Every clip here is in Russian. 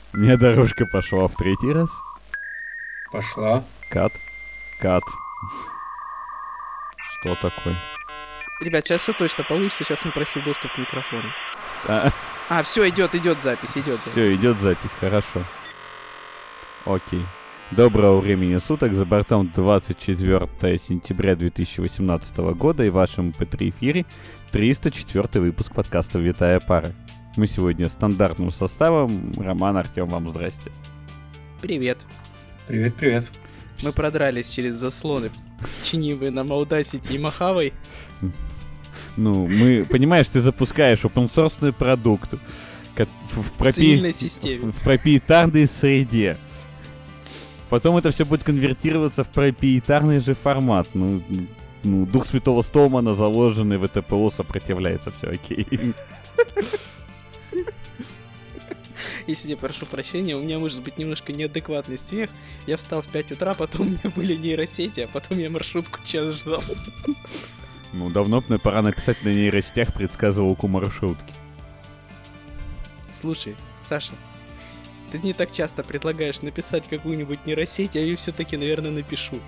Мне дорожка пошла в третий раз. Пошла. Кат. Что такое? Ребят, сейчас все точно получится. Сейчас он просил доступ к микрофону. Все, идет запись. Все, идет запись, хорошо. Окей. Доброго времени суток, за бортом 24 сентября 2018 года и в вашем MP3 эфире 304 выпуск подкаста «Витая пара». Мы сегодня стандартным составом. Роман, Артем, вам здрасте. Привет. Привет. Мы продрались через заслоны Чинивы на Audacity и Мохавой. Понимаешь, ты запускаешь open-source продукт в цивильной системе, в проприетарной среде. Потом это все будет конвертироваться в проприетарный же формат. Дух Святого Столмана, заложенный в это ПО, сопротивляется, все окей. Если я прошу прощения, у меня может быть немножко неадекватный смех. Я встал в 5 утра, потом у меня были нейросети, а потом я маршрутку час ждал. Давно бы пора написать на нейросетях предсказывалку маршрутки. Слушай, Саша, ты мне так часто предлагаешь написать какую-нибудь нейросеть, я ее все-таки, наверное, напишу.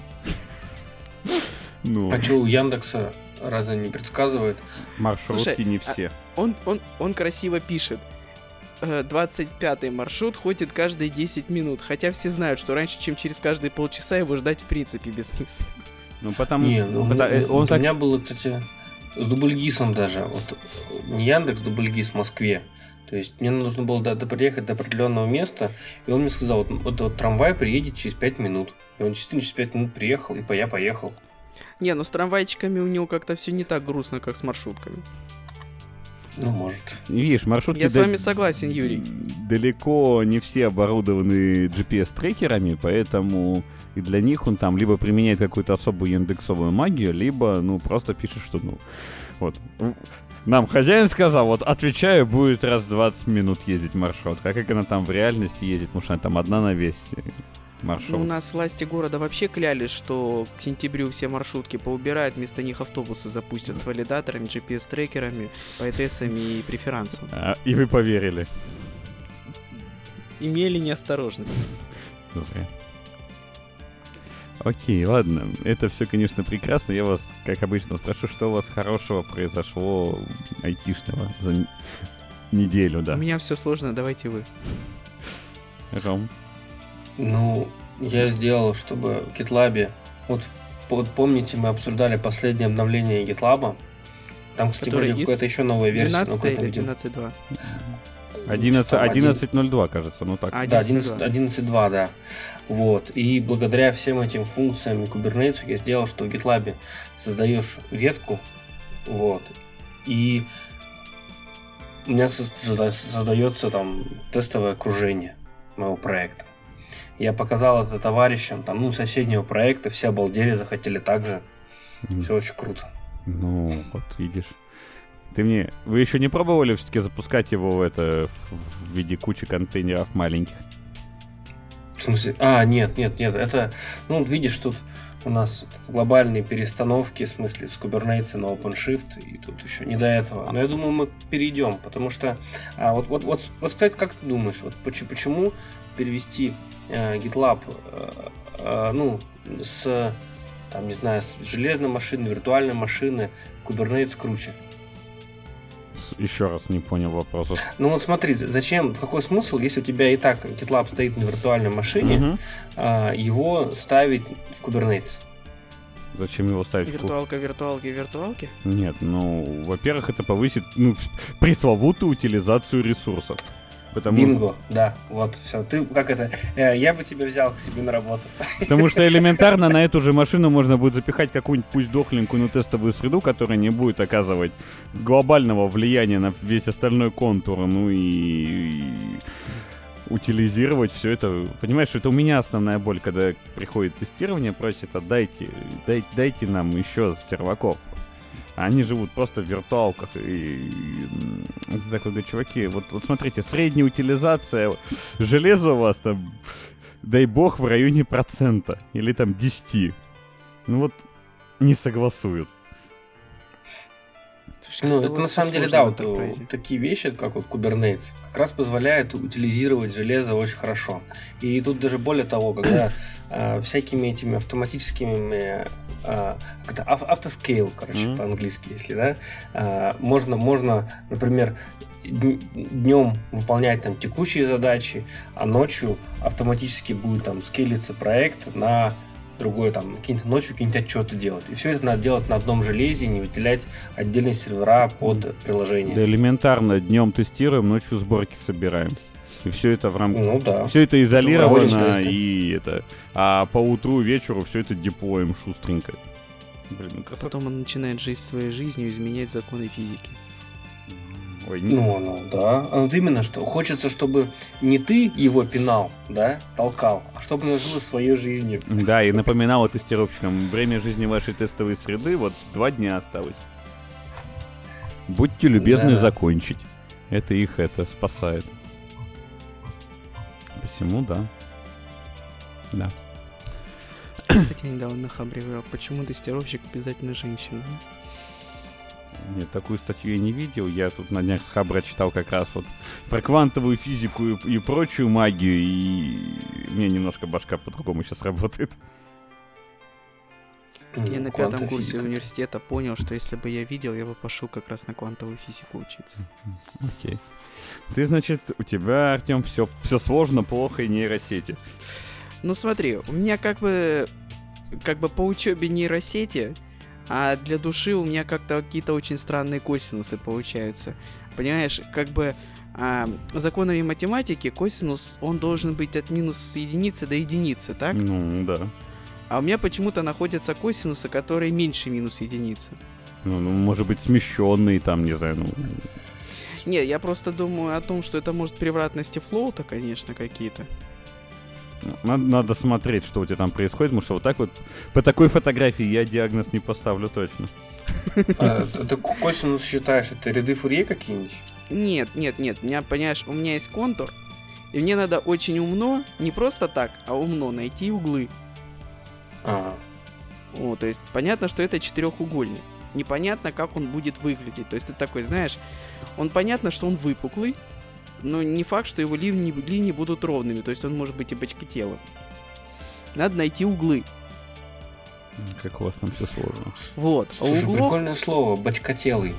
А что, у Яндекса разве не предсказывает? Маршрутки. Слушай, не все. Он красиво пишет. 25-й маршрут ходит каждые 10 минут, хотя все знают, что раньше, чем через каждые полчаса, его ждать в принципе бессмысленно. У меня было, кстати, с Дубльгисом даже. Вот не Яндекс, Дубльгис в Москве. То есть мне нужно было приехать до определенного места, и он мне сказал, вот трамвай приедет через 5 минут. И он действительно через 5 минут приехал, и я поехал. Не, с трамвайчиками у него как-то все не так грустно, как с маршрутками. Может. Видишь, маршрутки... Я с вами согласен, Юрий. Далеко не все оборудованы GPS-трекерами, поэтому и для них он там либо применяет какую-то особую индексовую магию, либо, просто пишет, что, нам хозяин сказал, отвечаю, будет раз в 20 минут ездить маршрутка. А как она там в реальности ездит, потому что она там одна на весь маршрут. У нас власти города вообще клялись, что к сентябрю все маршрутки поубирают, вместо них автобусы запустят с валидаторами, GPS-трекерами, ПТСами и преферансом. И вы поверили? Имели неосторожность. Зря. Окей, ладно. Это все, конечно, прекрасно. Я вас, как обычно, спрошу, что у вас хорошего произошло айтишного за неделю, да? У меня все сложно, давайте вы. Ром? Я сделал, чтобы в GitLab... Вот помните, мы обсуждали последнее обновление GitLab. Там, кстати, вроде какая-то еще новая версия. 12 или 12.2? 11.02, кажется, так. Да, 11.2, да. Вот. И благодаря всем этим функциям и Kubernetes я сделал, что в GitLab создаешь ветку, вот, и у меня создается там тестовое окружение моего проекта. Я показал это товарищам, соседнего проекта, все обалдели, захотели так же. Все очень круто. Вот видишь. Вы еще не пробовали все-таки запускать его в виде кучи контейнеров маленьких? В смысле? Нет. Это, видишь, тут у нас глобальные перестановки, в смысле, с Kubernetes на OpenShift, и тут еще не до этого. Но я думаю, мы перейдем, потому что... кстати, как ты думаешь, почему перевести GitLab, с железной машины, виртуальной машины, Kubernetes круче? Еще раз не понял вопроса. Смотри, зачем, какой смысл, если у тебя и так GitLab стоит на виртуальной машине, его ставить в Kubernetes? Зачем его ставить виртуалки? Нет, во-первых, это повысит, пресловутую утилизацию ресурсов. Бинго, да, вот, все. Ты, я бы тебя взял к себе на работу. Потому что элементарно на эту же машину можно будет запихать какую-нибудь, пусть дохленькую, тестовую среду, которая не будет оказывать глобального влияния на весь остальной контур, и утилизировать все это. Понимаешь, это у меня основная боль, когда приходит тестирование, просит, дайте нам еще серваков. Они живут просто в виртуалках. И такой говорю, чуваки, вот смотрите, средняя утилизация железа у вас там, дай бог, в районе 1% или там 10%. Не согласуют. Слушай, Ну, как-то это у на вас самом всё деле, сложно да, в вот Enterprise. такие вещи, как вот Kubernetes, как раз позволяют утилизировать железо очень хорошо. И тут даже более того, когда всякими этими автоматическими как это, автоскейл, короче, Мгм. по-английски, если, да, можно, например, днем выполнять там текущие задачи, а ночью автоматически будет там скейлиться проект на другой, там, какие-нибудь ночью какие-нибудь отчеты делать. И все это надо делать на одном железе, не выделять отдельные сервера под приложение. Да элементарно, днем тестируем, ночью сборки собираем. И все это в рамках. Ну да. Все это Проводим изолировано, тесты. и это. А по утру, вечеру все это деплоим шустренько. Блин, ну красота. Потом он начинает жить своей жизнью, изменять законы физики. Ой, Ну, да. А вот именно, что хочется, чтобы не ты его пинал, да, толкал, а чтобы он жил своей жизнью. Да, и напоминала тестировщикам, время жизни вашей тестовой среды, вот 2 дня осталось. Будьте любезны Да. закончить. Это их спасает. Посему, да. Да. Кстати, я недавно на Хабре говорил, почему тестировщик обязательно женщина? Нет, такую статью я не видел. Я тут на днях с Хабра читал как раз вот про квантовую физику и прочую магию, и мне немножко башка по-другому сейчас работает. Я на Квантовая 5 курсе физика. университета понял, что если бы я видел, я бы пошел как раз на квантовую физику учиться. Окей. Ты, значит, у тебя, Артем, все сложно, плохо и нейросети. Ну смотри, у меня как бы по учебе нейросети, а для души у меня как-то какие-то очень странные косинусы получаются. Понимаешь, как бы законами математики косинус, он должен быть от минус единицы до единицы, так? Ну, да. А у меня почему-то находятся косинусы, которые меньше минус единицы. Ну, может быть, смещенный там, не знаю, ну... Не, я просто думаю о том, что это может превратности флоута, конечно, какие-то. Надо смотреть, что у тебя там происходит, потому что вот так вот по такой фотографии я диагноз не поставлю точно. Ты косинус считаешь, это ряды Фурье какие-нибудь? Нет, меня, понимаешь, у меня есть контур, и мне надо очень умно, не просто так, а умно найти углы. Ага. Вот, то есть понятно, что это четырехугольник. Непонятно, как он будет выглядеть. То есть ты такой, знаешь, он понятно, что он выпуклый, но не факт, что его линии будут ровными. То есть он может быть и бочкотелым. Надо найти углы. Как у вас там все сложно. Вот. А Слушай, углов, прикольное слово, бочкотелый.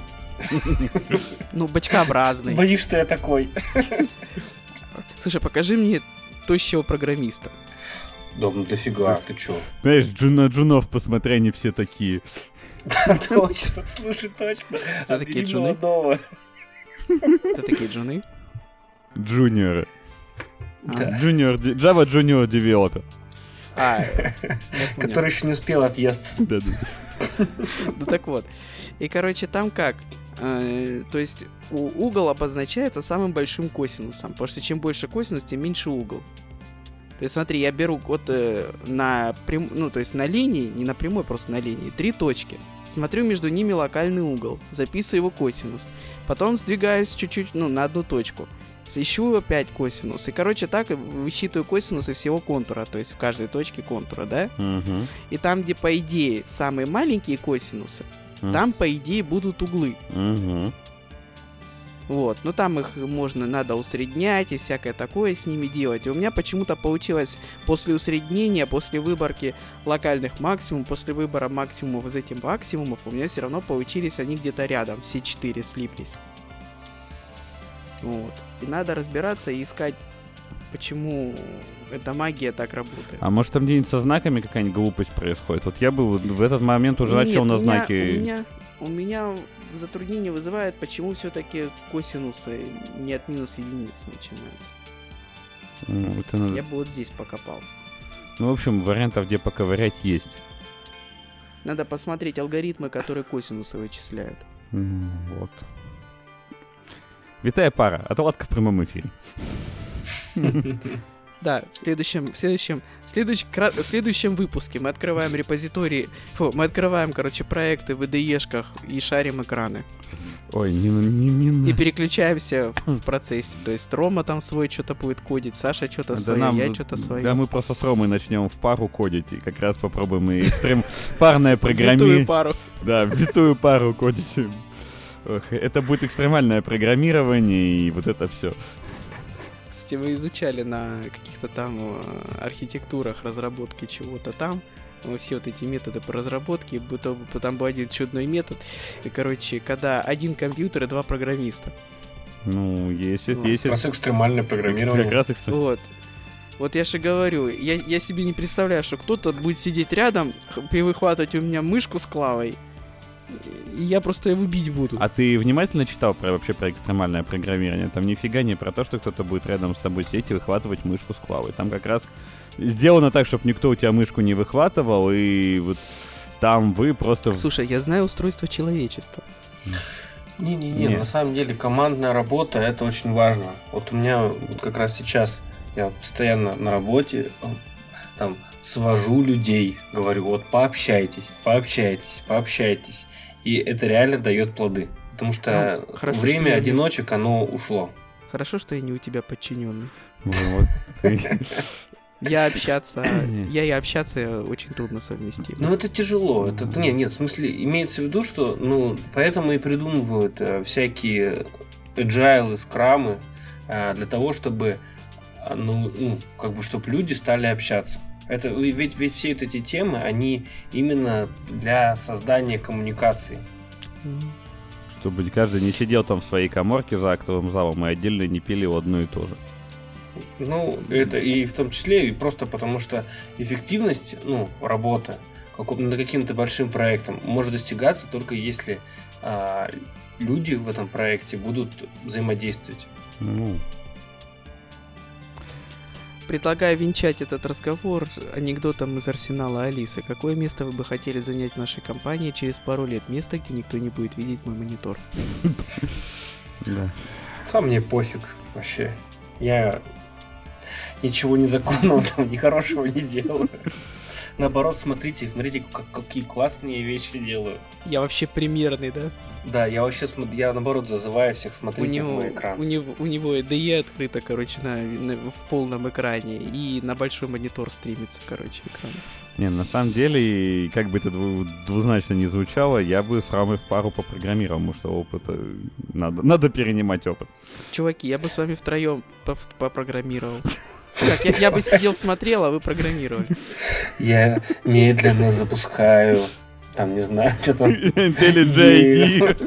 ну, бочкообразный. Боюсь, что я такой. Слушай, покажи мне тощего программиста. Да, ну дофига, ты чё? Знаешь, на джунов посмотри, они все такие. Да, точно, слушай, точно. Это такие Отбери джуны? молодого. Это такие джуны. Джуниоры. Да. Java Junior Developer. Я понял. Который еще не успел отъесться. Да-да. Ну так вот. И, короче, там как? То есть угол обозначается самым большим косинусом. Потому что чем больше косинус, тем меньше угол. То есть смотри, я беру вот то есть на линии, не на прямой, просто на линии, 3 точки. Смотрю между ними локальный угол, записываю его косинус. Потом сдвигаюсь чуть-чуть, на одну точку. Ищу опять косинус. И, короче, так высчитываю косинусы всего контура. То есть в каждой точке контура, да? Мгм. И там, где, по идее, самые маленькие косинусы, там, по идее, будут углы. Мгм. Вот, но там их надо усреднять и всякое такое с ними делать. И у меня почему-то получилось после усреднения, после выборки локальных максимумов, после выбора максимумов из этих максимумов, у меня все равно получились они где-то рядом, все 4 слиплись. Вот. И надо разбираться и искать, почему эта магия так работает. А может там где-нибудь со знаками какая-нибудь глупость происходит? Вот я бы в этот момент уже Нет, начал на у меня- знаки... У меня затруднение вызывает, почему все-таки косинусы не от минус единицы начинаются. Ну, это надо- Я бы вот здесь покопал. Ну, в общем, вариантов, где поковырять, есть. Надо посмотреть алгоритмы, которые косинусы вычисляют. Вот. Витая пара. Отладка в прямом эфире. Да, в следующем выпуске мы открываем репозитории, мы открываем, проекты в IDE-шках и шарим экраны. Ой, не И переключаемся в процессе. То есть Рома там свой что-то будет кодить, Саша что-то свое, я что-то свое. Да, мы просто с Ромой начнем в пару кодить, и как раз попробуем и парное Витую программирование. пару. Да, витую пару кодить. Ох, это будет экстремальное программирование и вот это все. Кстати, мы изучали на каких-то там архитектурах разработки чего-то там. Все вот эти методы по разработке, там был один чудной метод. И, короче, когда один компьютер и два программиста. Ну, есть. Как раз экстремальное программирование. Как раз Вот я же говорю, я себе не представляю, что кто-то будет сидеть рядом, выхватывать у меня мышку с клавой, и я просто его бить буду. А ты внимательно читал вообще про экстремальное программирование? Там нифига не про то, что кто-то будет рядом с тобой сидеть и выхватывать мышку с клавой. Там как раз сделано так, чтобы никто у тебя мышку не выхватывал, и вот там вы просто... Слушай, я знаю устройство человечества. Не, на самом деле командная работа — это очень важно. Вот у меня как раз сейчас я постоянно на работе там свожу людей, говорю, вот пообщайтесь. И это реально дает плоды. Потому что время что одиночек, оно ушло. Хорошо, что я не у тебя подчиненный. Вот. Я и общаться очень трудно совместить. Ну, это тяжело. Нет, в смысле, имеется в виду, что, поэтому и придумывают всякие agile, скрамы для того, чтобы, чтобы люди стали общаться. Это ведь все эти темы, они именно для создания коммуникации. Чтобы каждый не сидел там в своей каморке за актовым залом и отдельно не пили одно и то же. Это и в том числе и просто потому, что эффективность, работы над каким-то большим проектом может достигаться только если люди в этом проекте будут взаимодействовать. Предлагаю венчать этот разговор анекдотом из арсенала Алисы. Какое место вы бы хотели занять в нашей компании через пару лет? Место, где никто не будет видеть мой монитор. Да. Сам мне пофиг вообще. Я ничего незаконного, ни хорошего не делаю. Наоборот, смотрите, какие классные вещи делаю. Я вообще примерный, да? Да, я наоборот зазываю всех смотреть в мой экран. У него IDE открыто, в полном экране, и на большой монитор стримится, экран. Не, на самом деле, как бы это двузначно не звучало, я бы с Рамой в пару попрограммировал, потому что опыта надо перенимать опыт. Чуваки, я бы с вами втроем попрограммировал. Так, я бы сидел, смотрел, а вы программировали. Я медленно запускаю, там, не знаю, что там. IntelliJ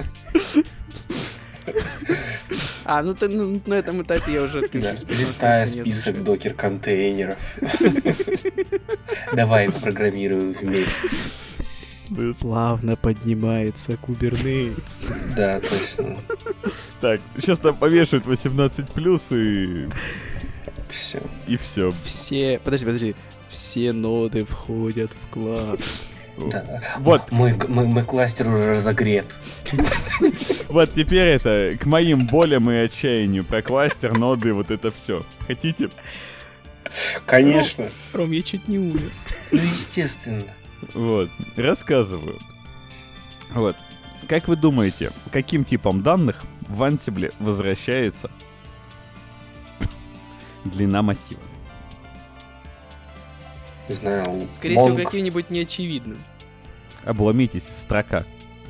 IDE. На этом этапе я уже отключусь. Листаю список докер-контейнеров. Давай попрограммируем вместе. Плавно поднимается Kubernetes. Да, точно. Так, сейчас там повешают 18+, и... Все. И все. Подожди. Все ноды входят в класс. Да. Вот. Мой кластер уже разогрет. Вот теперь к моим болям и отчаянию про кластер, ноды, вот это все. Хотите? Конечно. Ром, я чуть не умер. Естественно. Вот, рассказываю. Вот. Как вы думаете, каким типом данных в Ansible возвращается длина массива? Не знаю. Скорее всего, каким-нибудь неочевидным. Обломитесь, строка.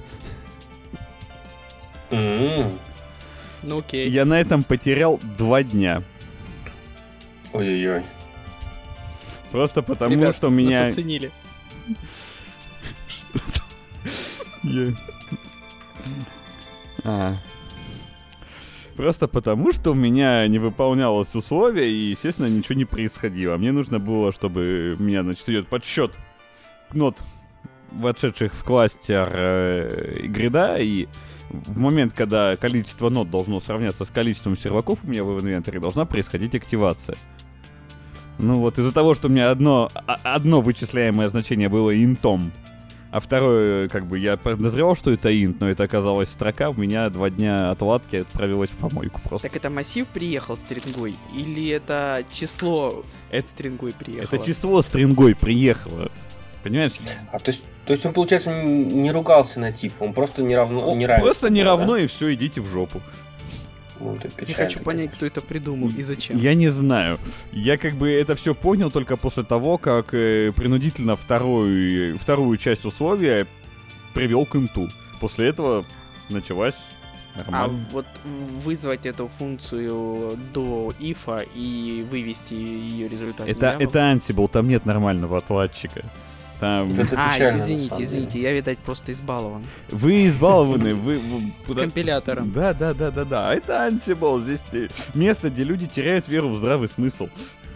Ну окей. Я на этом потерял 2 дня. Ой-ой-ой. Просто потому, Ребят, что меня... нас оценили. Просто потому, что у меня не выполнялось условие, и, естественно, ничего не происходило. Мне нужно было, чтобы у меня, идет подсчет нод, вошедших в кластер грида, и в момент, когда количество нод должно сравняться с количеством серваков у меня в инвентаре, должна происходить активация. Из-за того, что у меня одно вычисляемое значение было интом, а второе, я подозревал, что это int, но это оказалась строка, у меня 2 дня отладки отправилось в помойку просто. Так это массив приехал стрингой, или это число стрингой приехало? Это число стрингой приехало, понимаешь? То есть он, получается, не ругался на тип, он просто не равно. Просто не равно, и все, идите в жопу. Не хочу понять, кто это придумал и зачем. Я не знаю. Я это все понял только после того, как принудительно вторую часть условия привел к инту. После этого началась Нормально. А вот вызвать эту функцию до ифа и вывести ее результат Это нельзя было? Ansible, там нет нормального отладчика. Там... Вот это печально, на извините, самом деле. я, видать, просто избалован. Вы избалованы, вы... Компилятором. Да. А это Ansible. Здесь место, где люди теряют веру в здравый смысл.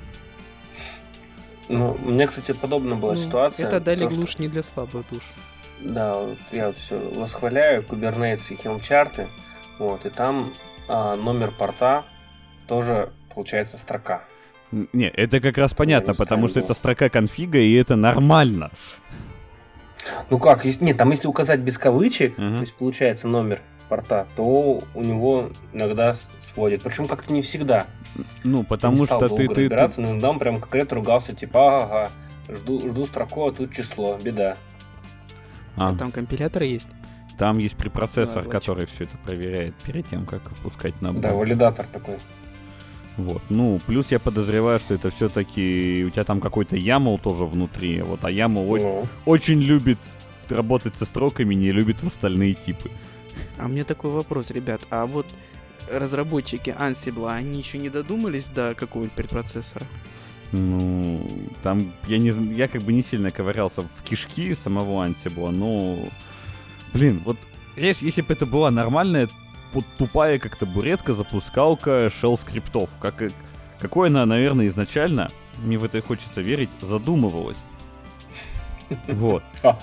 Ну, у меня, кстати, подобная была ситуация. Это дали то, что- глушь не для слабых душ. Да, вот я вот все восхваляю Kubernetes и Helm-чарты. Вот, и там номер порта тоже получается строка. Не, это как раз понятно, не потому что ставил. это строка конфига, и это нормально. Ну как, нет, там если указать без кавычек, Мгм. то есть получается номер порта, то у него иногда сводит. Причем как-то не всегда. Ну, потому Не стал что долго ты... разбираться, но иногда он прям конкретно ругался, типа, ага, жду строку, а тут число, беда. А, Там компилятор есть. там есть препроцессор, отладчик. который все это проверяет перед тем, как впускать на Да, борт. валидатор такой. Вот. Ну, плюс я подозреваю, что это все-таки у тебя там какой-то YAML тоже внутри. Вот, а YAML Ну, очень любит работать со строками, не любит в остальные типы. А у меня такой вопрос, ребят. А вот разработчики Ansible, они еще не додумались до какого-нибудь предпроцессора? Ну, там я как бы не сильно ковырялся в кишки самого Ansible, но, блин, вот если бы это была нормальная вот тупая как табуретка, запускалка shell скриптов, какой она, наверное, изначально, мне в это хочется верить, задумывалась. Вот.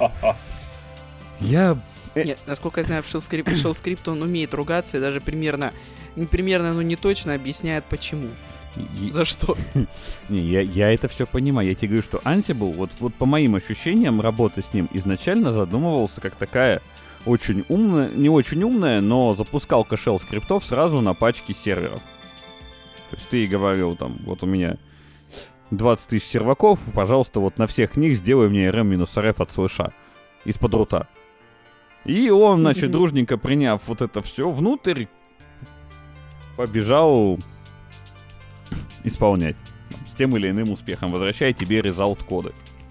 Я... Нет, насколько я знаю, в Shell Script он умеет ругаться и даже примерно, но не точно объясняет почему. За что? Не, я это все понимаю. Я тебе говорю, что Ansible, вот по моим ощущениям, работы с ним изначально задумывался как такая очень умная, не очень умная, но запускалка shell скриптов сразу на пачке серверов. То есть ты и говорил, там, вот у меня 20 тысяч серваков, пожалуйста, вот на всех них сделай мне rm-rf от слэша из-под рута. И он, значит, дружненько приняв вот это все внутрь, побежал исполнять. С тем или иным успехом. Возвращая тебе резалт коды.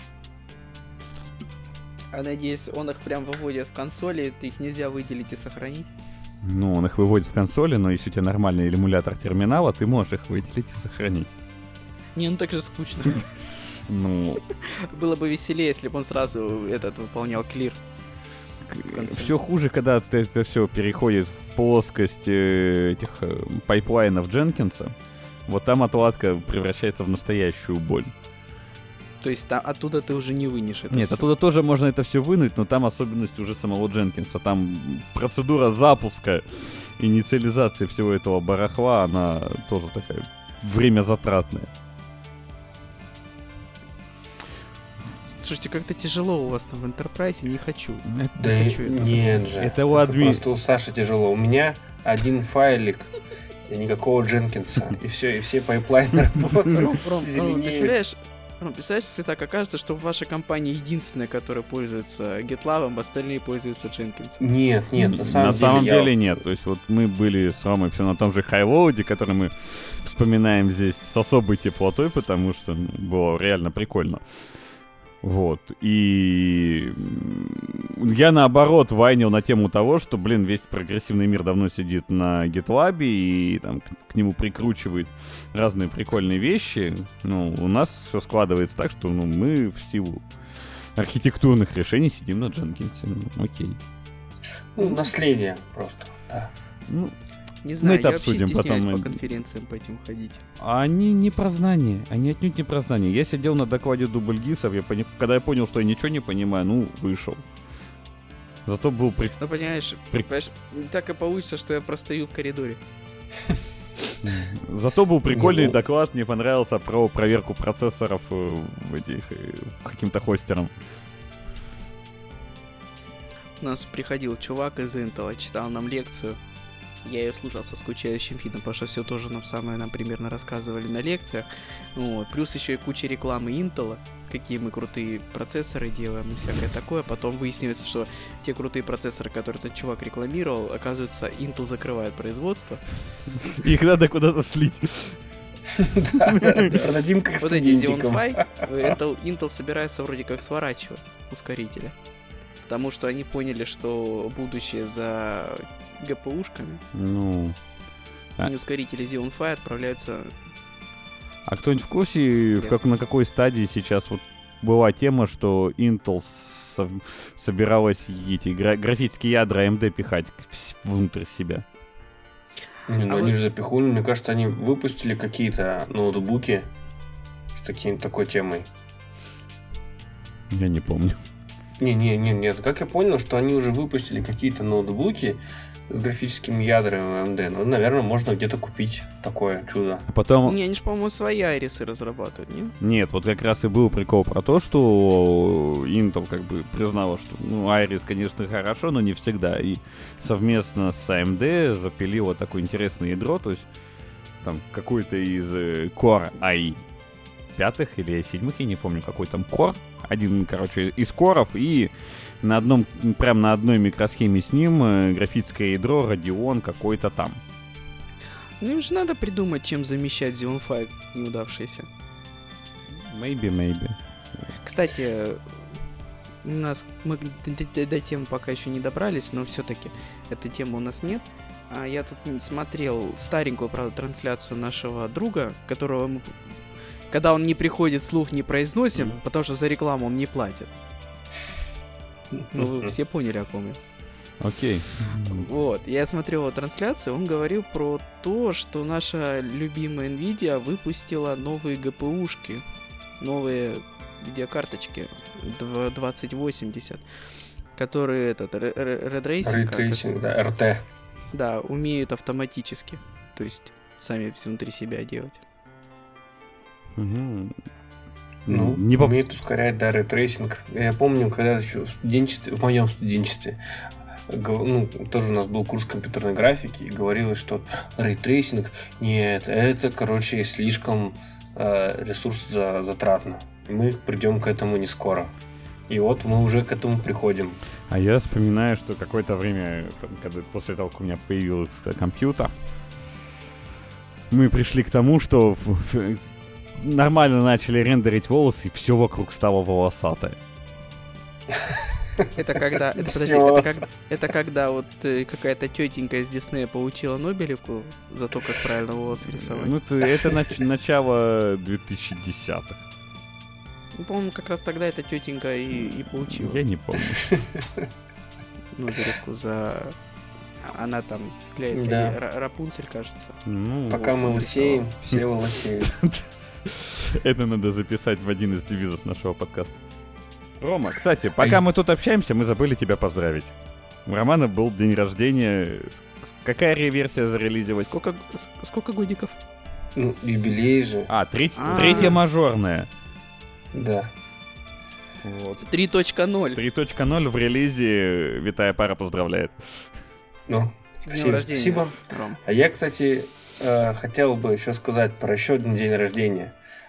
А надеюсь, он их прям выводит в консоли, их нельзя выделить и сохранить. Ну, он их выводит в консоли, но если у тебя нормальный эмулятор терминала, ты можешь их выделить и сохранить. Не, ну так же скучно. Ну, Было бы веселее, если бы он сразу выполнял клир. конце. все хуже, когда это все переходит в плоскость этих пайплайнов Дженкинса. Вот там отладка превращается в настоящую боль. То есть оттуда ты уже не вынешь это. Нет, всё. оттуда тоже можно это все вынуть, но там особенность уже самого Дженкинса. Там процедура запуска, инициализации всего этого барахла, она тоже такая время затратная. Слушайте, как-то тяжело у вас там в Enterprise, не хочу. Да хочу это. нет же. Это у админ... Просто у Саши тяжело. У меня один файлик и никакого Дженкинса. И все, и все пайплайны работают. Ром, зеленеют. представляешь, если так окажется, что ваша компания единственная, которая пользуется GitLab, остальные пользуются Jenkins. Нет, на самом деле. На самом деле нет. То есть вот мы были с Ромой все на том же Highload, который мы вспоминаем здесь с особой теплотой, потому что было реально прикольно. Вот. И я, наоборот, вайнил на тему того, что, весь прогрессивный мир давно сидит на GitLab и там к нему прикручивает разные прикольные вещи. Ну, у нас все складывается так, что мы в силу архитектурных решений сидим на Jenkins. Окей. Наследие просто. Да. Не знаю, это я вообще обсудим стесняюсь потом. по конференциям по этим ходить. Они не про знания. Они отнюдь не про знания. Я сидел на докладе Дубльгисов, когда я понял, что я ничего не понимаю, вышел. Зато был Ну, понимаешь, так и получится, что я простою в коридоре. Зато был прикольный доклад, мне понравился, про проверку процессоров каким-то хостером. У нас приходил чувак из Intel, читал нам лекцию. Я ее слушал со скучающим видом, потому что все тоже нам примерно рассказывали на лекциях. Вот. Плюс еще и куча рекламы Intel, какие мы крутые процессоры делаем и всякое такое. Потом выяснилось, что те крутые процессоры, которые этот чувак рекламировал, оказывается, Intel закрывает производство. Их надо куда-то слить. Продадим как Вот эти студентикам. Xeon Phi Intel собирается вроде как сворачивать ускорители. Потому что они поняли, что будущее за ГПУшками. Ну... И ускорители Xeon Phi отправляются... А кто-нибудь в курсе, на какой стадии сейчас вот была тема, что Intel собиралась эти графические ядра AMD пихать внутрь себя? Они же запихнули, мне кажется, они выпустили какие-то ноутбуки с такой темой. Я не помню. Нет. Как я понял, что они уже выпустили какие-то ноутбуки с графическими ядрами AMD. Ну, наверное, можно где-то купить такое чудо. А потом... Не, они же, по-моему, свои айрисы разрабатывают, нет? Нет, вот как раз и был прикол про то, что Intel как бы признала, что Iris, конечно, хорошо, но не всегда. И совместно с AMD запилила такое интересное ядро, то есть там какой-то из Core i5 или i7, я не помню, какой там Core. Один, короче, из коров, и прям на одной микросхеме с ним графическое ядро Radeon какой-то там. Ну им же надо придумать, чем замещать Xeon Phi неудавшиеся. Maybe. Кстати, мы до тем пока еще не добрались, но все-таки этой темы у нас нет. А я тут смотрел старенькую, правда, трансляцию нашего друга, которого мы... Когда он не приходит, слух не произносим, потому что за рекламу он не платит. Ну, вы все поняли, о ком я. Окей. Вот, я смотрел его трансляцию, он говорил про то, что наша любимая Nvidia выпустила новые ГПУшки, новые видеокарточки 2080, которые Ray Tracing, да, RT. Да, умеют автоматически, то есть сами все внутри себя делать. Угу. Умеет ускорять, да, рейтрейсинг. Я помню, когда еще в моем студенчестве, тоже у нас был курс компьютерной графики, и говорилось, что рейтрейсинг, нет, это, короче, слишком ресурсозатратно. Мы придем к этому не скоро. И вот мы уже к этому приходим. А я вспоминаю, что какое-то время, когда после того, как у меня появился компьютер, мы пришли к тому, что нормально начали рендерить волосы, и все вокруг стало волосатое. Это когда... Это когда вот какая-то тетенька из Диснея получила Нобелевку за то, как правильно волосы рисовать. Ну, это начало 2010-х. Ну, по-моему, как раз тогда эта тетенька и получила. Я не помню. Нобелевку за... Она там Рапунцель, кажется. Пока мы лысеем, все лысеют. Это надо записать в один из девизов нашего подкаста. Рома, кстати, пока мы тут общаемся, мы забыли тебя поздравить. У Романа был день рождения. Какая реверсия зарелизилась? Сколько годиков? Ну, юбилей же. Третья мажорная. Да. Вот. 3.0. 3.0 в релизе. Витая пара поздравляет. Ну, спасибо. Ром. А я, кстати, хотел бы еще сказать про еще один день рождения.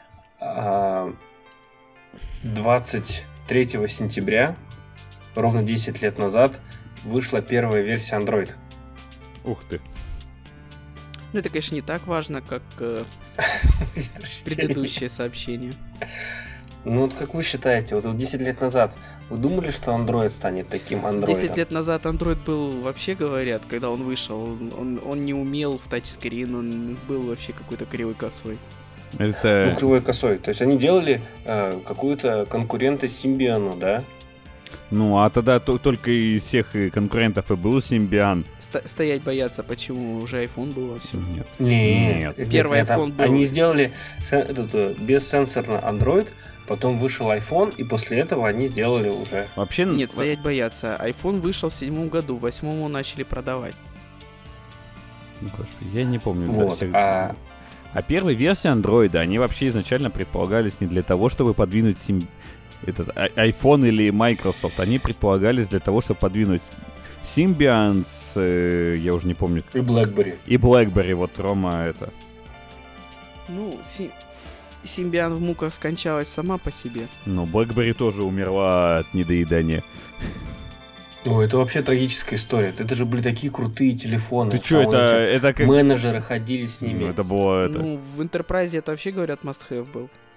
23 сентября, ровно 10 лет назад, вышла первая версия Android. Ух ты. Ну, это, конечно, не так важно, как предыдущее сообщение. Ну, вот как вы считаете, вот 10 лет назад вы думали, что Android станет таким Android? 10 лет назад Android был, вообще говорят, когда он вышел, он не умел в тачскрин, он был вообще какой-то кривой косой. Это... Ну, кривой косой. То есть они делали какую-то конкурента Symbian, да? Ну, а тогда только из всех конкурентов и был Symbian. Стоять бояться, почему уже iPhone был во всем? Нет. Первый iPhone был... Они сделали бессенсорный Android, потом вышел iPhone, и после этого они сделали уже... Вообще... Нет, стоять бояться. iPhone вышел в 2007 году, в 2008 начали продавать. Ну, господи, я не помню. Вот, А первые версии Android, они вообще изначально предполагались не для того, чтобы подвинуть этот iPhone или Microsoft. Они предполагались для того, чтобы подвинуть Symbian с... я уже не помню. И BlackBerry. И BlackBerry, вот Рома это... Ну, Symbian в муках скончалась сама по себе. Но BlackBerry тоже умерла от недоедания. О, это вообще трагическая история. Это же были такие крутые телефоны. Ты чё, это как... Менеджеры ходили с ними. Ну, это было... Ну, в Enterprise это вообще, говорят, must-have был.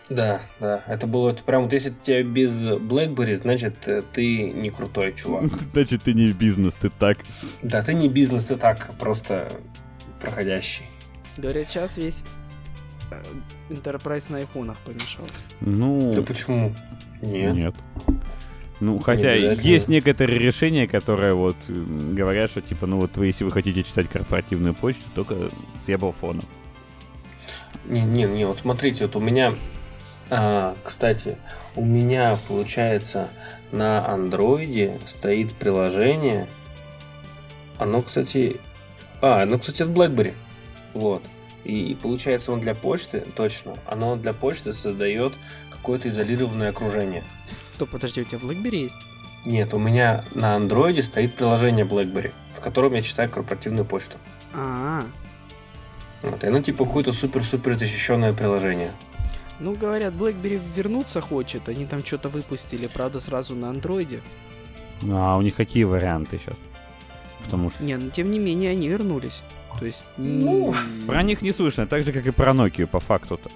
Да, да, это было прям вот если тебя без BlackBerry, значит ты не крутой чувак. Значит, ты не в бизнес, ты так. Да, ты не бизнес, ты так, просто проходящий. Говорят, сейчас весь Enterprise на айфонах помешался. Ну, Да почему? нет. Ну, хотя Не обязательно. есть некоторые решения, которые вот говорят, что типа, ну вот вы, если вы хотите читать корпоративную почту, только с Яблфоном. Не, вот смотрите, вот у меня, кстати, у меня, получается, на андроиде стоит приложение, оно, кстати, от BlackBerry, вот, и получается он для почты, точно, оно для почты создает какое-то изолированное окружение. Стоп, подожди, у тебя BlackBerry есть? Нет, у меня на андроиде стоит приложение BlackBerry, в котором я читаю корпоративную почту. Вот, и оно типа какое-то супер-супер защищенное приложение. Ну, говорят, BlackBerry вернуться хочет. Они там что-то выпустили, правда, сразу на андроиде. А у них какие варианты сейчас? Потому что Не, но тем не менее они вернулись. То есть... Ну, про них не слышно, так же, как и про Nokia по факту-то.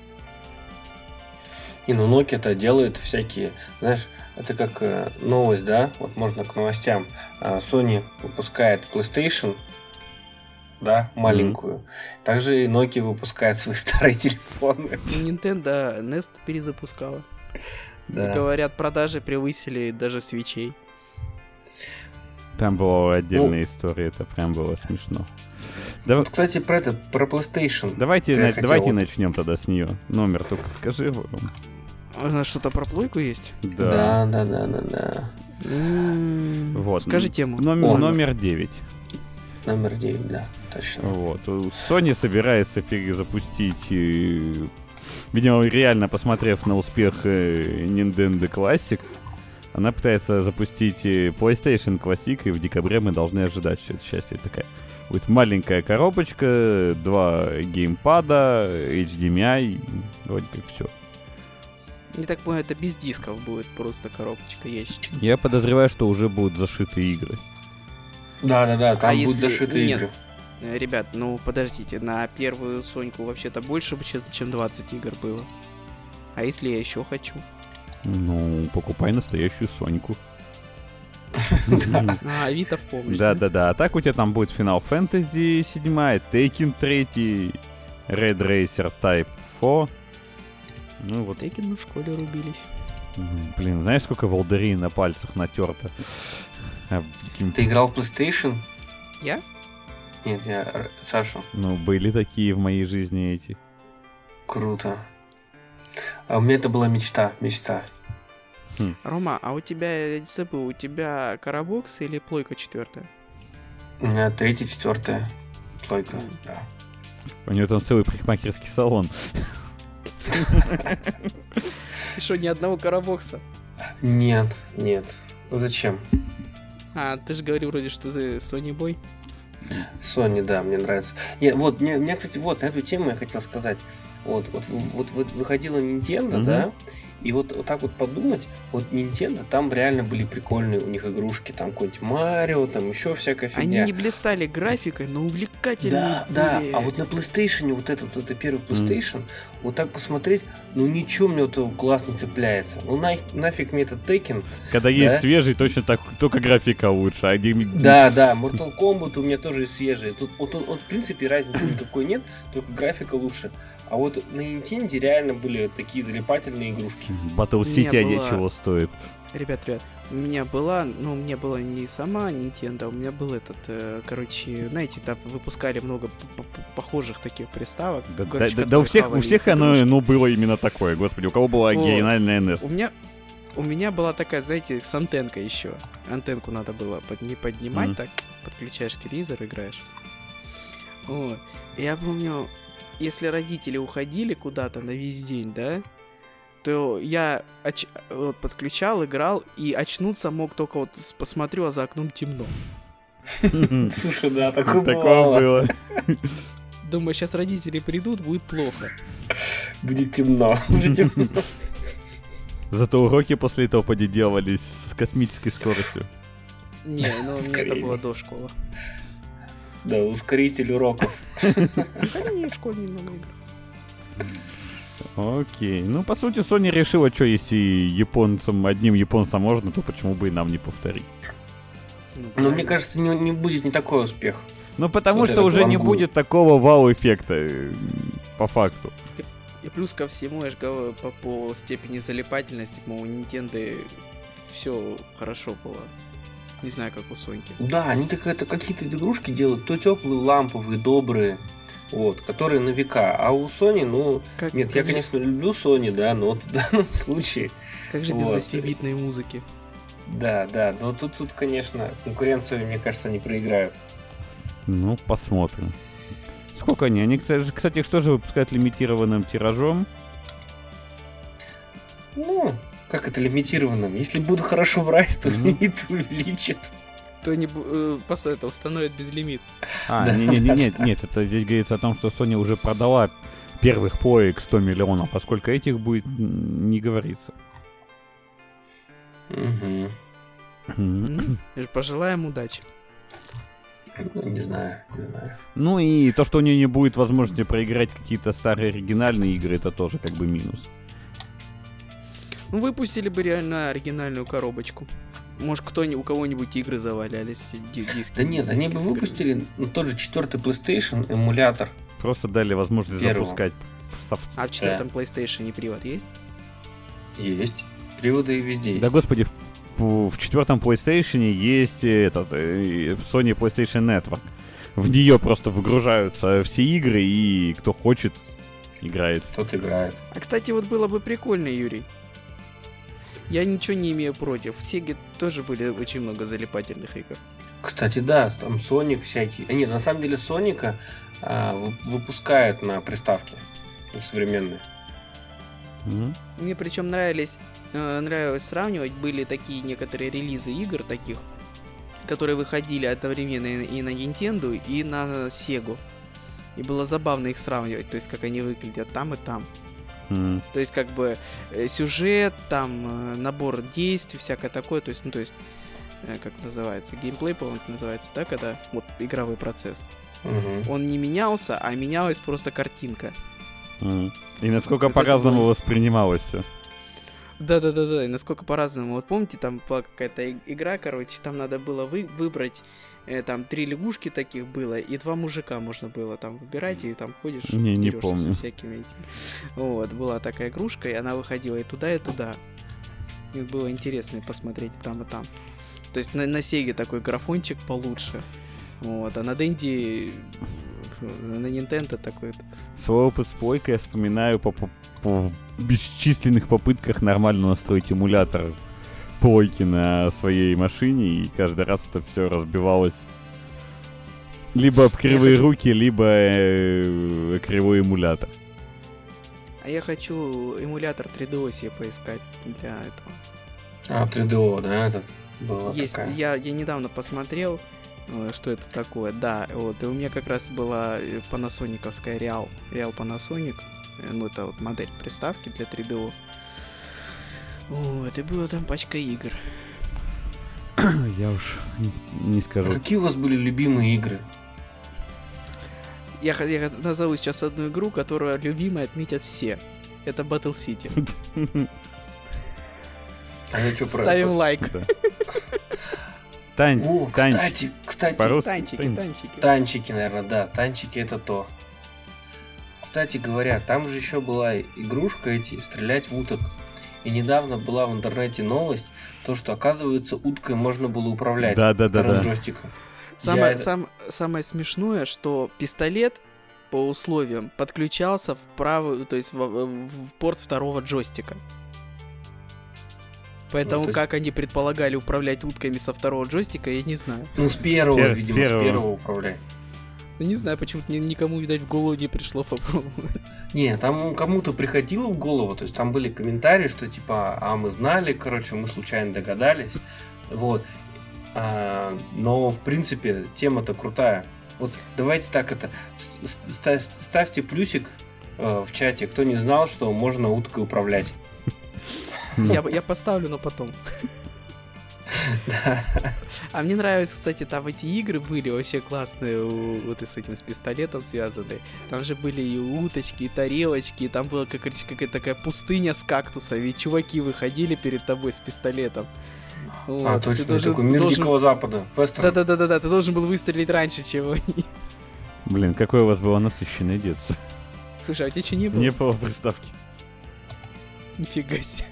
И ну Nokia-то делает всякие, знаешь, это как новость, да, вот можно к новостям. Sony выпускает PlayStation, да, маленькую. Также и Nokia выпускает свои старые телефоны. Nintendo Nest перезапускала. Да. И говорят, продажи превысили даже свечей. Там была отдельная история, это прям было смешно. Вот, кстати, про PlayStation. Давайте Я хотел вот- начнем тогда с нее. Номер только скажи. Ром. У нас что-то про плойку есть? Да. Да. Вот. Скажи тему. Номер 9. Номер 9, да, точно. Вот. Sony собирается перезапустить, видимо, реально посмотрев на успех Nintendo Classic, она пытается запустить PlayStation Classic, и в декабре мы должны ожидать все это счастье. Такая будет маленькая коробочка, 2 геймпада, HDMI, вроде как все. Не так понимаю, это без дисков будет, просто коробочка есть. Я подозреваю, что уже будут зашиты игры. Да, там если- будут зашиты нет. игры. Ребят, ну подождите, на первую Соньку вообще-то больше, чем 20 игр было. А если я еще хочу? Ну, покупай настоящую Соньку. А, Авито в помощь. Да. А так у тебя там будет Final Fantasy 7, Tekken 3, Red Racer Type 4. Ну вот. Текен мы в школе рубились. Блин, знаешь, сколько волдырей на пальцах натерто? Ты играл в PlayStation? Я? Нет, я Сашу. Ну, были такие в моей жизни эти. Круто. А у меня это была мечта. Рома, а у тебя, я забыл, у тебя Карабокс или плойка 4? У меня 3-я, 4-я плойка. Да. У него там целый парикмахерский салон. И что, ни одного Карабокса? Нет. Зачем? А, ты же говорил вроде, что ты Sony Boy. Sony, да, мне нравится. Нет, вот, мне, кстати, вот на эту тему я хотел сказать. Вот выходила Nintendo, да, и вот так вот подумать, вот Nintendo, там реально были прикольные у них игрушки, там какой-нибудь Марио, там еще всякая фигня. Они не блистали графикой, но увлекательные Да, были. а вот на PlayStation, вот это первый PlayStation, вот так посмотреть, ну ничего мне вот глаз не цепляется. Ну нафиг мне этот Tekken. Когда есть свежий, точно так, только графика лучше. Да, Mortal Kombat у меня тоже есть свежий. Тут вот, в принципе разницы никакой нет, только графика лучше. А вот на Nintendo реально были такие залипательные игрушки. Battle City они чего стоит. Ребят, у меня была, ну, мне была не сама Nintendo, у меня был этот, короче, знаете, там выпускали много похожих таких приставок. Да у всех оно, ну, было именно такое, господи, у кого была оригинальная NES? У меня была такая, знаете, с антенкой еще. Антенку надо было поднимать так, подключаешь телевизор, играешь. Вот. Я помню, если родители уходили куда-то на весь день, да, то я вот подключал, играл, и очнуться мог только вот посмотрю, а за окном темно. Слушай, да, такое было. Думаю, сейчас родители придут, будет плохо. Будет темно. Зато уроки после этого поделались с космической скоростью. Не, ну это было до школы. Да, ускоритель уроков. Хотя я в школе немного играл. Окей. Ну, по сути, Sony решила, что если одним японцам можно, то почему бы и нам не повторить. Но мне кажется, не будет не такой успех. Ну, потому Вот что этот уже не вангу. будет такого вау-эффекта, по факту. И плюс ко всему, я же говорю, по степени залипательности, по-моему, у Nintendo все хорошо было. Не знаю, как у Соньки. Да, они какие-то игрушки делают, то теплые, ламповые, добрые, вот, которые на века. А у Sony, нет, я, конечно, люблю Sony, да, но вот в данном случае... Как же без вот. 8-битной музыки? Да, но тут, конечно, конкуренцию, мне кажется, они проиграют. Ну, посмотрим. Сколько они? Они, кстати, что же выпускают лимитированным тиражом? Ну, как это лимитированным? Если буду хорошо брать, то лимит увеличат. То они установят безлимит. Нет, это здесь говорится о том, что Sony уже продала первых поек 100 миллионов, а сколько этих будет, не говорится. Угу. Пожелаем удачи. Не знаю. Ну и то, что у нее не будет возможности проиграть какие-то старые оригинальные игры, это тоже как бы минус. Ну, выпустили бы реально оригинальную коробочку. Может, у кого-нибудь игры завалялись, диски. Да нет, они бы выпустили тот же 4-й PlayStation эмулятор. Просто дали возможность запускать софт. А в 4-м PlayStation привод есть? Есть. Приводы везде есть. Да господи, в 4-м PlayStation есть Sony PlayStation Network. В нее просто выгружаются все игры, и кто хочет, играет. Тот играет. А, кстати, вот было бы прикольно, Юрий. Я ничего не имею против. В Sega тоже были очень много залипательных игр. Кстати, да, там Sonic всякий. Нет, на самом деле Соника выпускают на приставке современные. Мне причем нравилось сравнивать. Были такие некоторые релизы игр таких, которые выходили одновременно и на Nintendo, и на Sega. И было забавно их сравнивать, то есть как они выглядят там и там. То есть как бы сюжет, там набор действий, всякое такое, то есть, как называется, геймплей, по-моему, называется, да, когда вот игровой процесс. Он не менялся, а менялась просто картинка. И насколько по-разному воспринималось все. Да, и насколько по-разному. Вот помните, там была какая-то игра, короче, там надо было выбрать, там 3 лягушки таких было, и 2 мужика можно было там выбирать, и там ходишь, не помню. со всякими этими. Вот, была такая игрушка, и она выходила и туда, и туда. И было интересно посмотреть и там, и там. То есть на Сеге такой графончик получше. Вот, а на Денди, на Nintendo такой... Свой опыт с плойкой я вспоминаю в бесчисленных попытках нормально настроить эмулятор плойки на своей машине, и каждый раз это все разбивалось либо об кривые руки, либо кривой эмулятор. А я хочу эмулятор 3DO себе поискать для этого. 3DO, да, этот была есть, такая. Я недавно посмотрел, что это такое. Да, вот, и у меня как раз была панасониковская Real Panasonic. Ну, это вот модель приставки для 3DO. Вот, и была там пачка игр. Я уж не скажу. А какие у вас были любимые игры? Я назову сейчас одну игру, которую любимой отметят все. Это Battle City. А я что про Ставим лайк. Кстати, Танчики. Танчики, наверное, да. Танчики это то. Кстати говоря, там же еще была игрушка стрелять в уток. И недавно была в интернете новость, то, что, оказывается, уткой можно было управлять вторым джойстиком. Самое смешное, что пистолет по условиям подключался в правую, то есть в порт второго джойстика. Поэтому как они предполагали управлять утками со второго джойстика, я не знаю. Ну, с первого, видимо, с первого управлять. Ну, не знаю, почему-то никому, видать, в голову не пришло попробовать. Не, там кому-то приходило в голову, то есть там были комментарии, что типа, мы знали, короче, мы случайно догадались, вот. Но, в принципе, тема-то крутая. Вот давайте так ставьте плюсик в чате, кто не знал, что можно уткой управлять. Я поставлю, но потом. А мне нравится, кстати, там эти игры были вообще классные, вот и с этим, с пистолетом связанные. Там же были и уточки, и тарелочки, и там была какая-то такая пустыня с кактусами, и чуваки выходили перед тобой с пистолетом. Вот. Точно, такой мир Дикого Запада. Да-да-да, ты должен был выстрелить раньше, чем они. Блин, какое у вас было насыщенное детство. Слушай, а у тебя что, не было? Не было приставки. Нифига себе.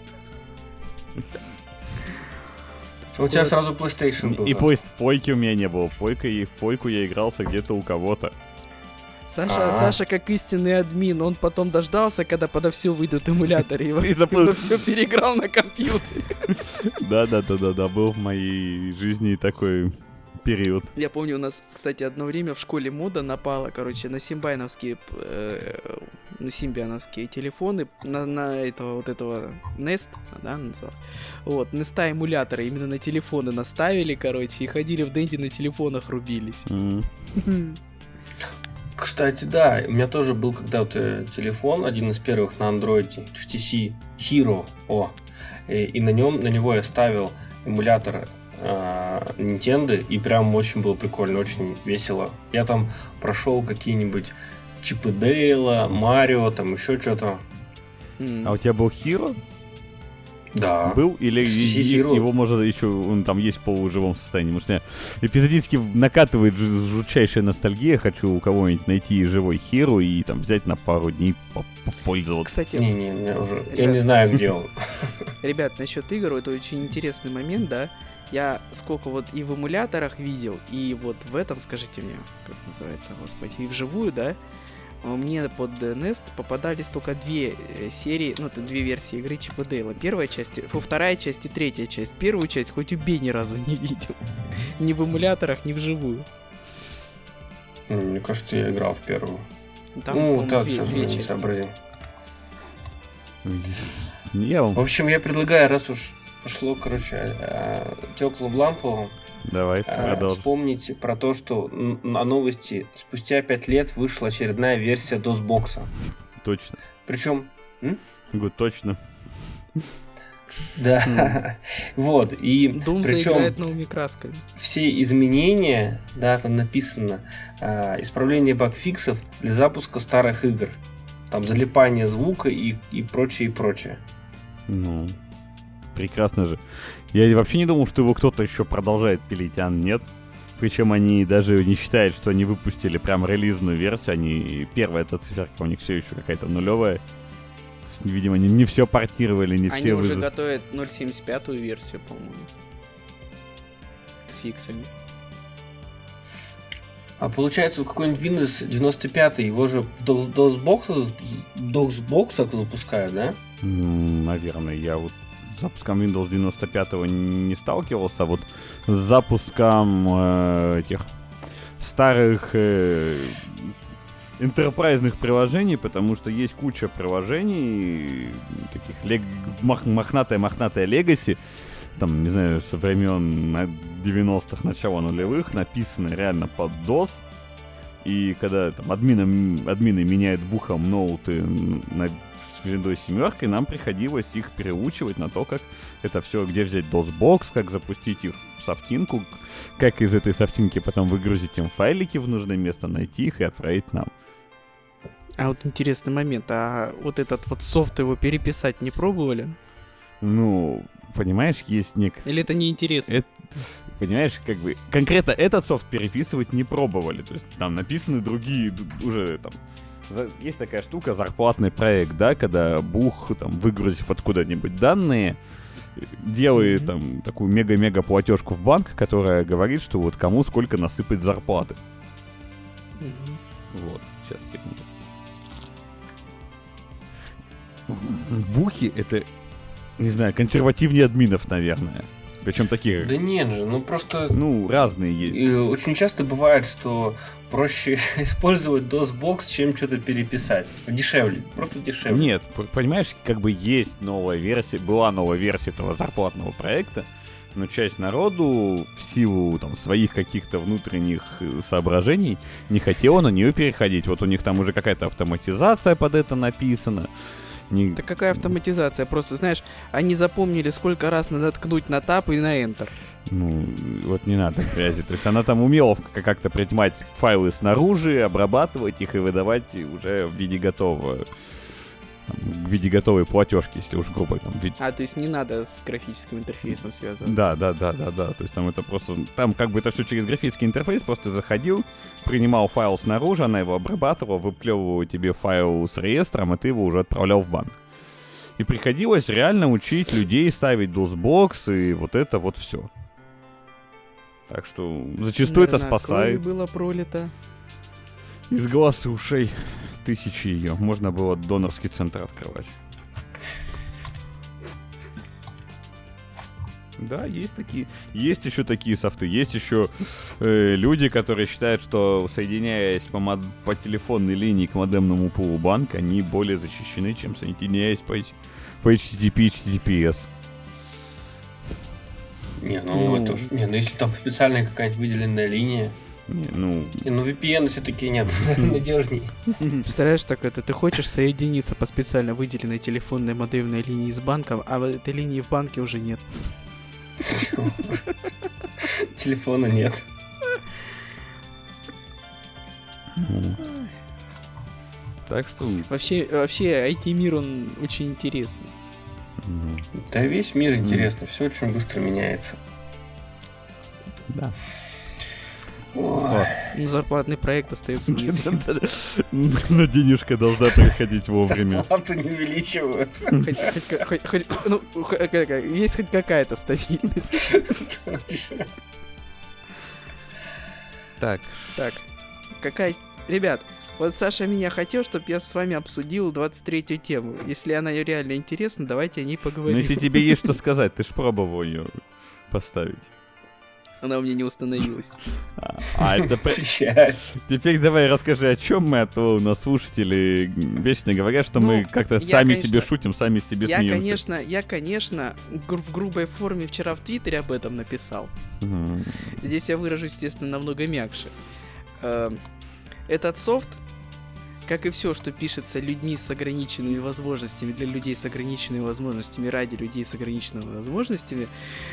У тебя сразу PlayStation был. И пойки у меня не было. И в пойку я игрался где-то у кого-то. Саша, как истинный админ, он потом дождался, когда подо все выйдут эмуляторы, и все переиграл на компьютере. Да, был в моей жизни такой период. Я помню, у нас, кстати, одно время в школе мода напала, на симбиановские телефоны, на этого Nest, да, назывался. Вот, Nest эмуляторы именно на телефоны наставили, и ходили в Денди на телефонах рубились. Кстати, да, у меня тоже был когда-то телефон, один из первых на андроиде, HTC Hero, и на него я ставил эмулятор Nintendo, и прям очень было прикольно, очень весело. Я там прошел какие-нибудь Чип и Дейла, Марио, там еще что-то. А у тебя был Hero? Да. Был? Или его может еще, он там есть в полуживом состоянии? Потому что эпизодически накатывает жутчайшая ностальгия. Хочу у кого-нибудь найти живой Hero и там взять на пару дней попользоваться. Кстати, я не знаю, где он. Ребят, насчет игр, это очень интересный момент, да? Я сколько вот и в эмуляторах видел, и вот в этом, скажите мне, как называется, господи, и вживую, да? Мне под Nest попадались только две версии игры Чип и Дейла. Первая часть, вторая часть и третья часть. Первую часть хоть убей ни разу не видел. Ни в эмуляторах, ни вживую. Мне кажется, я играл в первую. Там, две части. В общем, я предлагаю, раз уж пошло, теплым ламповым, давай, продолжим. Вспомните про то, что на новости спустя 5 лет вышла очередная версия DOSBox. Точно. Причем... Точно. Да. Вот. И Doom заиграет новыми красками. Все изменения, да, там написано, исправление багфиксов для запуска старых игр. Там залипание звука и прочее. Ну, прекрасно же. Я вообще не думал, что его кто-то еще продолжает пилить, а нет. Причем они даже не считают, что они выпустили прям релизную версию. Первая эта циферка у них все еще какая-то нулевая. То есть, видимо, они не все портировали, не все... Они уже готовят 0.75 версию, по-моему. С фиксами. А получается, какой-нибудь Windows 95, его же в DOSBox запускают, да? Наверное, я вот с запуском Windows 95 не сталкивался, а вот с запуском этих старых энтерпрайзных приложений, потому что есть куча приложений, таких мохнатая Legacy, там, не знаю, со времен 90-х, начала нулевых, написаны реально под DOS, и когда там админы меняют бухом ноуты с Windows 7, нам приходилось их переучивать на то, как это все, где взять DOSBox, как запустить их в софтинку, как из этой софтинки потом выгрузить им файлики в нужное место, найти их и отправить нам. А вот интересный момент, а вот этот вот софт его переписать не пробовали? Ну, понимаешь, есть некоторые... Или это неинтересно? Понимаешь, как бы конкретно этот софт переписывать не пробовали. То есть там написаны другие уже там... Есть такая штука, зарплатный проект, да, когда бух, там, выгрузив откуда-нибудь данные, делает там такую мега-мега платежку в банк, которая говорит, что вот кому сколько насыпать зарплаты. Вот, сейчас, секунду. Бухи — это, не знаю, консервативнее админов, наверное. Причем такие... Да нет же, просто... разные есть. И очень часто бывает, что проще использовать DOSBox, чем что-то переписать. Дешевле, просто дешевле. Нет, понимаешь, как бы есть новая версия, была новая версия этого зарплатного проекта, но часть народу в силу там своих каких-то внутренних соображений не хотела на нее переходить. Вот у них там уже какая-то автоматизация под это написана. Да какая автоматизация? Просто, знаешь, они запомнили, сколько раз надо ткнуть на Tab и на Enter. Ну, вот не надо грязи. То есть она там умела как-то принимать файлы снаружи, обрабатывать их и выдавать уже в виде готового. В виде готовой платежки, если уж грубо там. То есть не надо с графическим интерфейсом связываться. Да. То есть там это просто... Там как бы это все через графический интерфейс. Просто заходил, принимал файл снаружи, она его обрабатывала, выплевывала тебе файл с реестром, и ты его уже отправлял в банк. И приходилось реально учить людей ставить DOS-бокс и вот это вот все. Так что зачастую это спасает. Крови было пролито. Из глаз и ушей тысячи ее. Можно было донорский центр открывать. Да, есть такие. Есть еще такие софты. Есть еще люди, которые считают, что соединяясь по телефонной линии к модемному пулу банка, они более защищены, чем соединяясь по HTTP и HTTPS. Ну если там специальная какая-нибудь выделенная линия. VPN все-таки нет, надежней. Представляешь, так ты хочешь соединиться по специально выделенной телефонной модемной линии с банком, а этой линии в банке уже нет. Телефона нет. Так что... Вообще IT-мир, он очень интересный. Да, весь мир интересный, все очень быстро меняется. Да. Зарплатный проект остается неизвестным. Но денежка должна приходить вовремя. Зарплату не увеличивают. Есть хоть какая-то стабильность. Так. Ребят, вот Саша меня хотел, чтобы я с вами обсудил 23-ю тему. Если она реально интересна, давайте о ней поговорим. Ну, если тебе есть что сказать, ты ж пробовал ее поставить. Она у меня не установилась. Это теперь давай расскажи, о чем мы, а то у нас слушатели вечно говорят, что мы как-то сами себе шутим, сами себе смеемся. Я, конечно, в грубой форме вчера в Твиттере об этом написал. Здесь я выражусь, естественно, намного мягче. Этот софт, как и все, что пишется людьми с ограниченными возможностями, для людей с ограниченными возможностями, ради людей с ограниченными возможностями,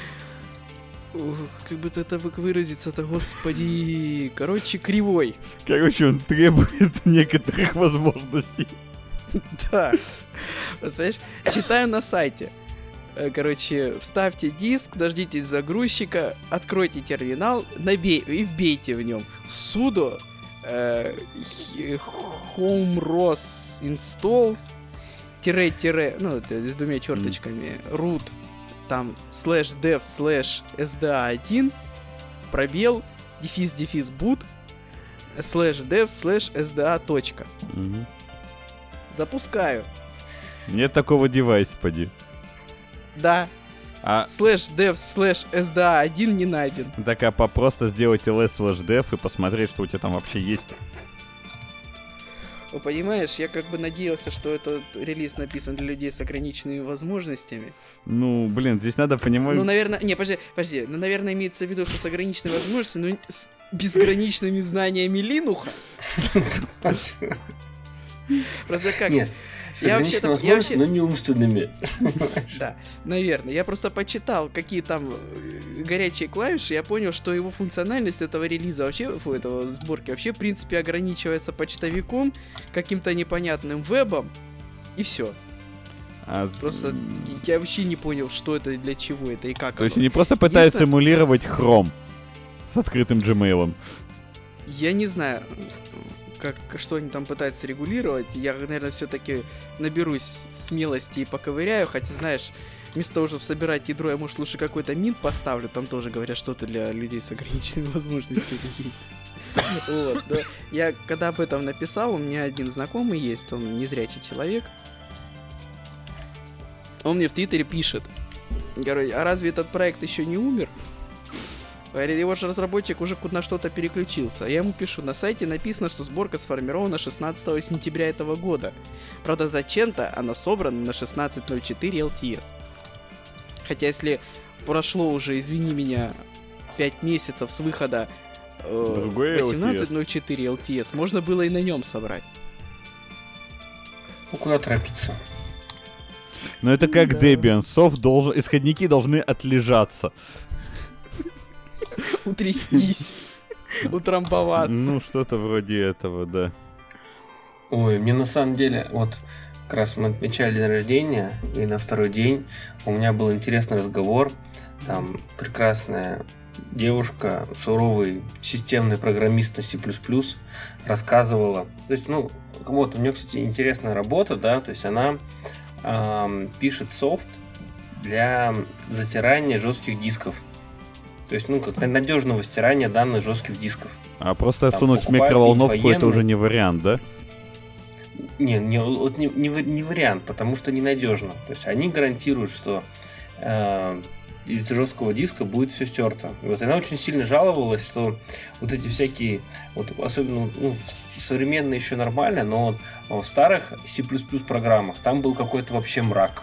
как бы это выразиться-то, господи, кривой. Он требует некоторых возможностей. Да. Понимаешь, читаю на сайте. Вставьте диск, дождитесь загрузчика, откройте терминал, и вбейте в нем sudo homeros install с двумя черточками root там /dev /sda1 пробел дефис boot /dev /sda точка. Запускаю. Нет такого девайса, поди. Да. /dev /sda1 не найден. Так, просто сделать ls/dev и посмотреть, что у тебя там вообще есть. Понимаешь, я как бы надеялся, что этот релиз написан для людей с ограниченными возможностями. Здесь надо понимать... Подожди. Наверное, имеется в виду, что с ограниченными возможностями, но с безграничными знаниями Линуха. Просто как... Нет, с ограниченными возможностями, но не умственными. Да, наверное. Я просто почитал, какие там горячие клавиши, я понял, что его функциональность этого релиза вообще, этого сборки вообще, в принципе, ограничивается почтовиком, каким-то непонятным вебом, и все. Просто я вообще не понял, что это, для чего это и как. То есть они просто пытаются эмулировать Chrome с открытым Gmail'ом. Я не знаю, что они там пытаются регулировать. Я, наверное, все-таки наберусь смелости и поковыряю. Хотя, знаешь, вместо того, чтобы собирать ядро, я, может, лучше какой-то мин поставлю. Там тоже говорят, что-то для людей с ограниченными возможностями есть. Вот. Я когда об этом написал, у меня один знакомый есть, он незрячий человек. Он мне в Твиттере пишет. Говорит, а разве этот проект еще не умер? Говорит, его же разработчик уже на что-то переключился. Я ему пишу, на сайте написано, что сборка сформирована 16 сентября этого года. Правда, зачем-то она собрана на 16.04 LTS. Хотя если прошло уже, извини меня, 5 месяцев с выхода 18.04 LTS, можно было и на нем собрать. Куда торопиться? Но это как Да. Debian. Софт должен... Исходники должны отлежаться. Утрястись. Утрамбоваться. Ну, что-то вроде этого, да. Ой, мне на самом деле, вот как раз мы отмечали день рождения, и на второй день у меня был интересный разговор. Там прекрасная девушка, суровый системный программист на C++, рассказывала. То есть, ну, вот, у нее, кстати, интересная работа, да, то есть она пишет софт для затирания жестких дисков. То есть, ну, как надежного стирания данных жестких дисков. А просто Там сунуть в покупают микроволновку это военные. уже не вариант, да? Не вариант, потому что ненадежно. То есть они гарантируют, что из жесткого диска будет все стерто. И вот она очень сильно жаловалась, что вот эти всякие, вот особенно современные еще нормально, но вот в старых C++ программах там был какой-то вообще мрак.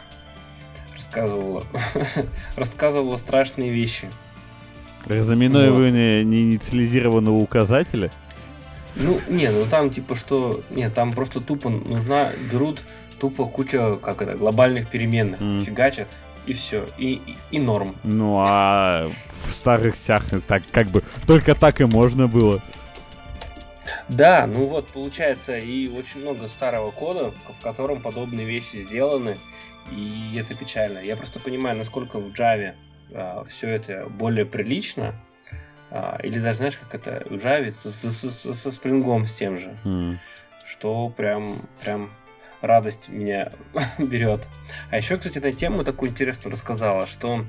Рассказывала страшные вещи. Разоминовывание неинициализированного указателя? Ну там типа что... Нет, там просто тупо берут тупо куча, глобальных переменных, фигачат, и все, и норм. Ну, а в старых сях так как бы только так и можно было. Да, ну вот, получается, и очень много старого кода, в котором подобные вещи сделаны, и это печально. Я просто понимаю, насколько в Java все это более прилично, или даже, знаешь, как это в Java со спрингом с тем же, что прям радость меня берет. А еще, кстати, на тему такую интересную рассказала, что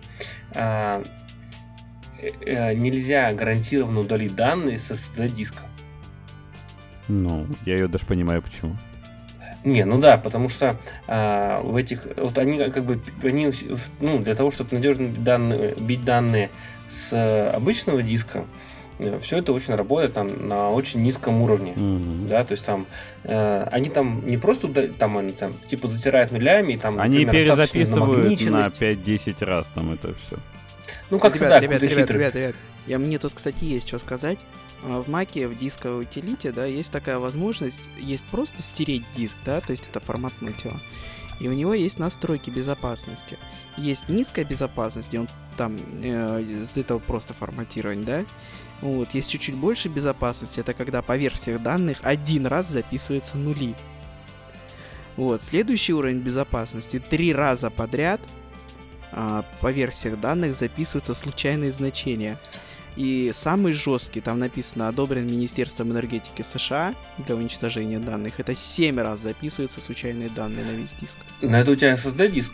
нельзя гарантированно удалить данные с SSD-диска. Ну, я ее даже понимаю, почему. Не, ну да, потому что в этих... Вот они как бы... Они, ну, для того, чтобы надежно бить данные с обычного диска, все это очень работает там на очень низком уровне. Да, то есть там они там не просто они там типа затирают нулями, и там, они например, перезаписывают на 5-10 раз там это все. Ну, как-то ребят, да, ребят. Мне тут, кстати, есть что сказать. В Маке, в дисковой утилите, да, есть такая возможность, есть просто стереть диск, да, то есть это форматнуть его. И у него есть настройки безопасности. Есть низкая безопасность, где он там с этого просто форматирование, да. Вот, есть чуть-чуть больше безопасности, это когда поверх всех данных один раз записываются нули. Вот, следующий уровень безопасности 3 раза подряд поверх всех данных записываются случайные значения. И самый жесткий, там написано, одобрен Министерством энергетики США для уничтожения данных. Это 7 раз записываются случайные данные на весь диск. Но это у тебя SSD-диск?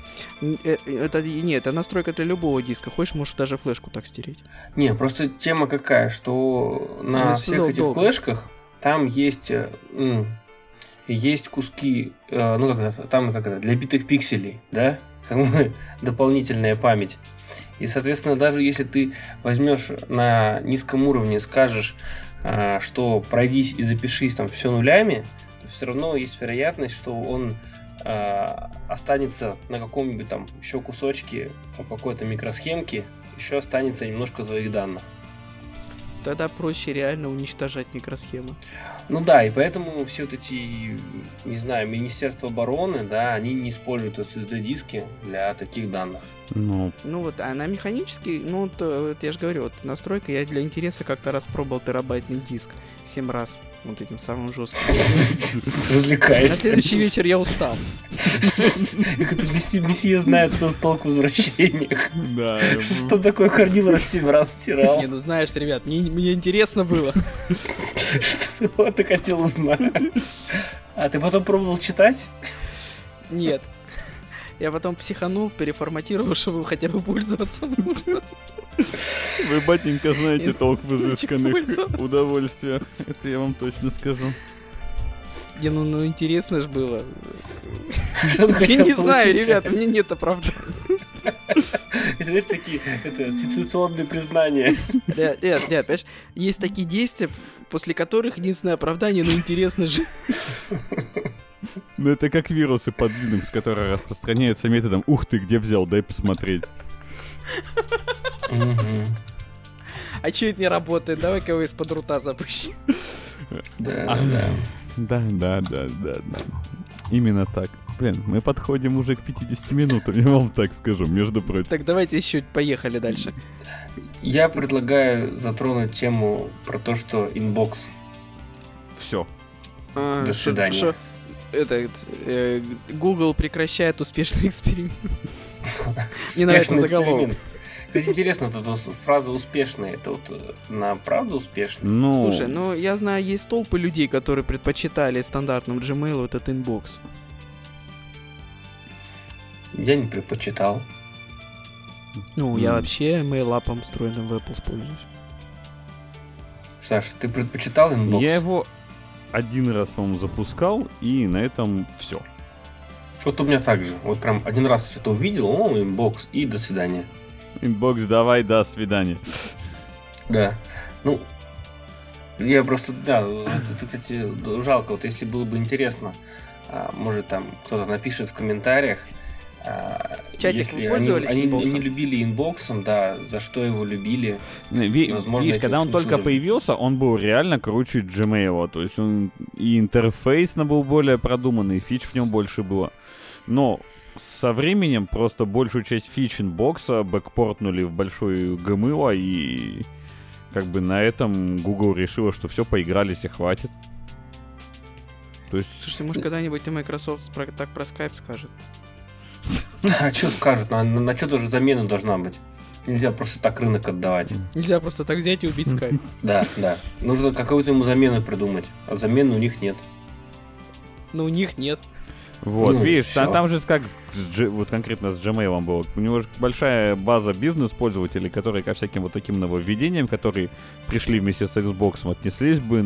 Это настройка для любого диска. Хочешь, можешь даже флешку так стереть. Не, просто тема какая, что на всех этих флешках там есть куски, для битых пикселей, да? Дополнительная память. И, соответственно, даже если ты возьмешь на низком уровне, скажешь, что пройдись и запишись там все нулями, то все равно есть вероятность, что он останется на каком-нибудь там еще кусочке по какой-то микросхемке, еще останется немножко твоих данных. Тогда проще реально уничтожать микросхемы. Ну да, и поэтому все вот эти, не знаю, Министерство обороны, да, они не используют SSD-диски для таких данных. Ну вот, а на механический, вот я же говорю, вот настройка, я для интереса как-то раз пробовал терабайтный диск 7 раз, вот этим самым жестким. Развлекаешься. На следующий вечер я устал. Как это Мессия знает, кто с толку в возвращениях. Да. Что такое Корнил раз 7 раз стирал? Не, знаешь, ребят, мне интересно было. Что ты хотел узнать? А ты потом пробовал читать? Нет. Я потом психанул, переформатировал, чтобы хотя бы пользоваться можно. Вы, батенька, знаете толк в изысканных удовольствиях. Это я вам точно скажу. Ну интересно ж было. Я не знаю, ребята, мне нет оправдания. Это, знаешь, такие ситуационные признания. Ребят, понимаешь, есть такие действия, после которых единственное оправдание, интересно же. Ну это как вирусы под Linux, которые распространяются методом «Ух ты, где взял, дай посмотреть». А чё это не работает? Давай-ка его из-под рута запущу. Да. Да. Именно так. Блин, мы подходим уже к 50 минутам, я вам так скажу, между прочим. Так, давайте еще поехали дальше. Я предлагаю затронуть тему про то, что инбокс. Все. До свидания. Google прекращает успешный эксперимент. Не нравится заголовок. Кстати, интересно, тут фраза «успешный», это вот на правду успешный? Ну... Слушай, ну я знаю, есть толпы людей, которые предпочитали стандартному Gmail этот инбокс. Я не предпочитал. Ну, я вообще мейлапом, встроенным в Apple, пользуюсь. Саша, ты предпочитал инбокс? Я его один раз, по-моему, запускал, и на этом все. Вот у меня так же. Вот прям один раз что-то увидел, инбокс, и до свидания. Инбокс, давай, до свидания. Да. Ну, я просто, да, это, кстати, жалко, вот если было бы интересно, может там кто-то напишет в комментариях, Чатик, вы если пользовались инбоксом? они любили инбоксом, да, за что его любили. Возможно, Видишь, эти когда он функции только появился, он был реально круче Gmail. То есть он и интерфейсно был более продуманный, и фич в нем больше было. Но со временем просто большую часть фич инбокса бэкпортнули в большой Gmail, и как бы на этом Google решила, что все, поигрались и хватит. То есть... Слушайте, может когда-нибудь и Microsoft так про Skype скажет? А что скажут? На что-то же замена должна быть. Нельзя просто так рынок отдавать. Нельзя просто так взять и убить Skype. Да. Нужно какую-то ему замену придумать. А замены у них нет. Но у них нет. Вот, Ну, видишь, всё. там же как вот конкретно с Gmail было. У него же большая база бизнес-пользователей, которые ко всяким вот таким нововведениям, которые пришли вместе с Xbox, отнеслись бы,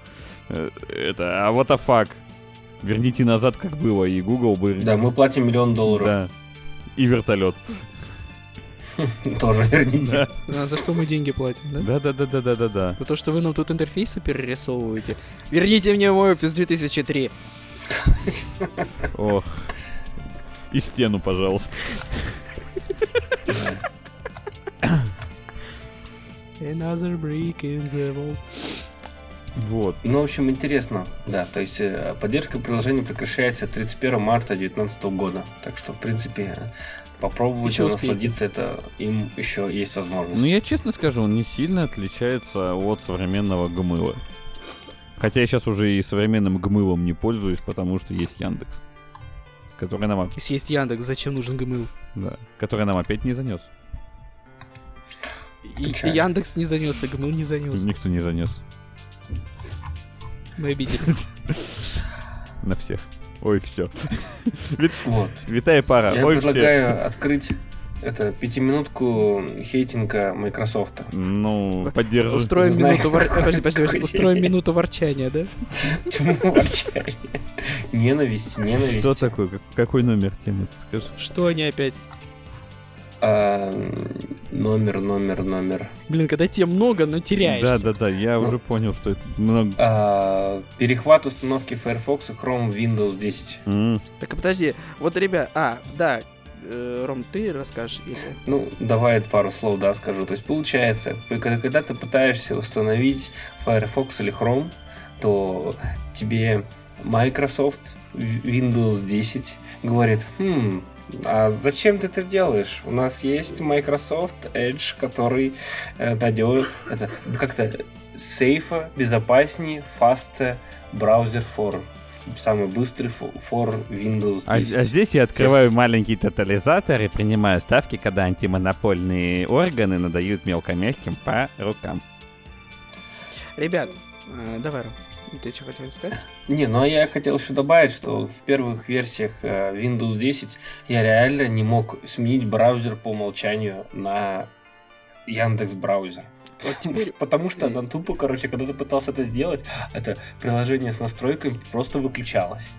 what the fuck. Верните назад, как было, и Google бы... Да, мы платим $1 000 000. Да. И вертолет. Тоже верните. Да. А за что мы деньги платим, да? Да. За то, что вы нам тут интерфейсы перерисовываете. Верните мне мой Office 2003. О. И стену, пожалуйста. Another brick in the wall. Вот. Ну, в общем, интересно. Да, то есть поддержка приложения прекращается 31 марта 2019 года. Так что, в принципе, попробовать Еще успеете. насладиться это им еще есть возможность. Ну, я честно скажу, он не сильно отличается от современного Gmail. Хотя я сейчас уже и современным Gmail не пользуюсь, потому что есть Яндекс. Который нам... Если есть Яндекс, зачем нужен Gmail? Да. Который нам опять не занес. И Печально. Яндекс не занес, и Gmail не занес. Никто не занес. Мы обиделись. На всех. Ой, все. Вот. Витая пара. Я Ой, предлагаю все. открыть это 5-минутку хейтинга Microsoft. Ну, поддержу. Устроим Знаю, минуту какой подожди. Устроим день. минуту ворчания, да? Почему ворчание? Ненависть. Что такое? Какой номер темы, ты скажи? Что они опять? Номер. Блин, когда тем много, но теряешься. Да, я уже понял, что это много. Перехват установки Firefox и Chrome в Windows 10. Так, подожди. Вот, ребят... да. Ром, ты расскажешь? Или... Ну, давай пару слов, да, скажу. То есть, получается, когда ты пытаешься установить Firefox или Chrome, то тебе Microsoft Windows 10 говорит: а зачем ты это делаешь? У нас есть Microsoft Edge, который надежный, это как-то сейфа, безопаснее, faster браузер for самый быстрый for Windows 10. А здесь я открываю маленький тотализатор и принимаю ставки, когда антимонопольные органы надают мелкомягким по рукам. Ребят, давай, Ром. Ты что хотел сказать? Не, ну а я хотел еще добавить, что в первых версиях Windows 10 я реально не мог сменить браузер по умолчанию на Яндекс браузер. Вот теперь... Потому что там тупо, когда ты пытался это сделать, это приложение с настройками просто выключалось.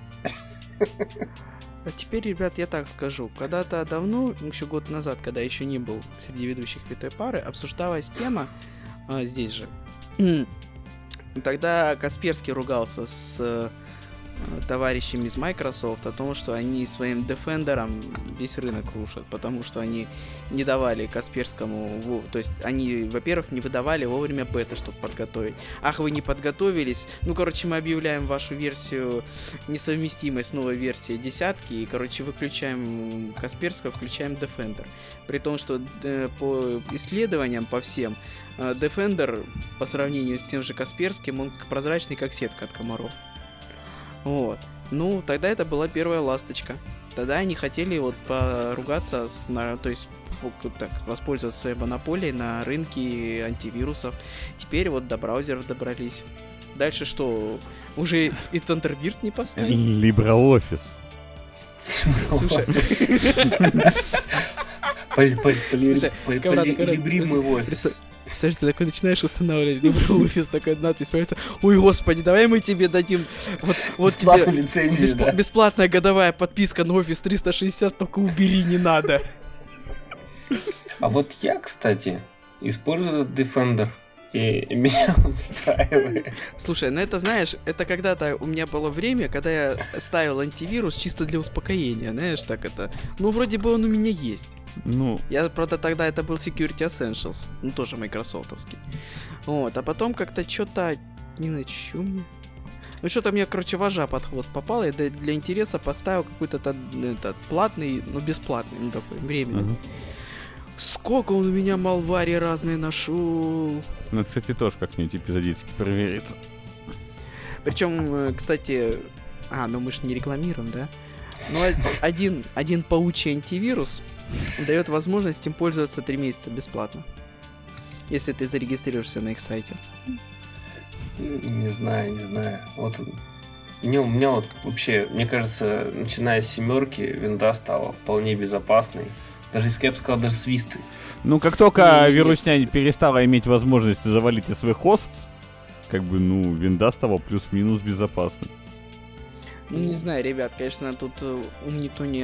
А теперь, ребят, я так скажу. Когда-то давно, еще год назад, когда еще не был среди ведущих Витой пары, обсуждалась тема здесь же. Тогда Касперский ругался с товарищами из Microsoft о том, что они своим Defender'ом весь рынок рушат, потому что они не давали Касперскому, то есть они, во-первых, не выдавали вовремя бета, чтобы подготовить. Ах, вы не подготовились, ну, короче, мы объявляем вашу версию несовместимой с новой версией десятки, и, короче, выключаем Касперского, включаем Defender. При том, что по исследованиям, по всем, Defender по сравнению с тем же Касперским, он прозрачный, как сетка от комаров. Вот. Ну, тогда это была первая ласточка. Тогда они хотели вот поругаться, то есть так, воспользоваться своей монополией на рынке антивирусов. Теперь вот до браузеров добрались. Дальше что? Уже и Thunderbird не поставили? LibreOffice. Слушай... Полибримый офис. Представляешь, ты такой начинаешь устанавливать LibreOffice, такая надпись появится: ой, господи, давай мы тебе дадим вот тебе лицензию, да? Бесплатная годовая подписка на Office 360, только убери, не надо. А вот я, кстати, использую этот Defender, и меня он устраивает. Слушай, ну это, знаешь, это когда-то у меня было время, когда я ставил антивирус чисто для успокоения, знаешь, так это... Ну, вроде бы он у меня есть. Ну... Я, правда, тогда это был Security Essentials, ну, тоже майкрософтовский. Вот, а потом как-то что-то... Не знаю, что мне... Ну, что-то мне, короче, вожа под хвост попало, и для интереса поставил какой-то платный, но бесплатный, ну, такой, временный. Сколько он у меня малвари разные нашел. Ну, кстати, тоже как-нибудь эпизодически проверится. Причем, кстати... ну мы ж не рекламируем, да? Ну, один паучий антивирус дает возможность им пользоваться 3 месяца бесплатно. Если ты зарегистрируешься на их сайте. Не знаю. Вот у меня вот вообще, мне кажется, начиная с 7 винда стала вполне безопасной. Даже, если я бы сказал, даже с Висты. Ну, как только вирусня перестала иметь возможность завалить и свой хост, как бы, ну, винда стала плюс-минус безопасным. Ну, не знаю, ребят, конечно, тут никто не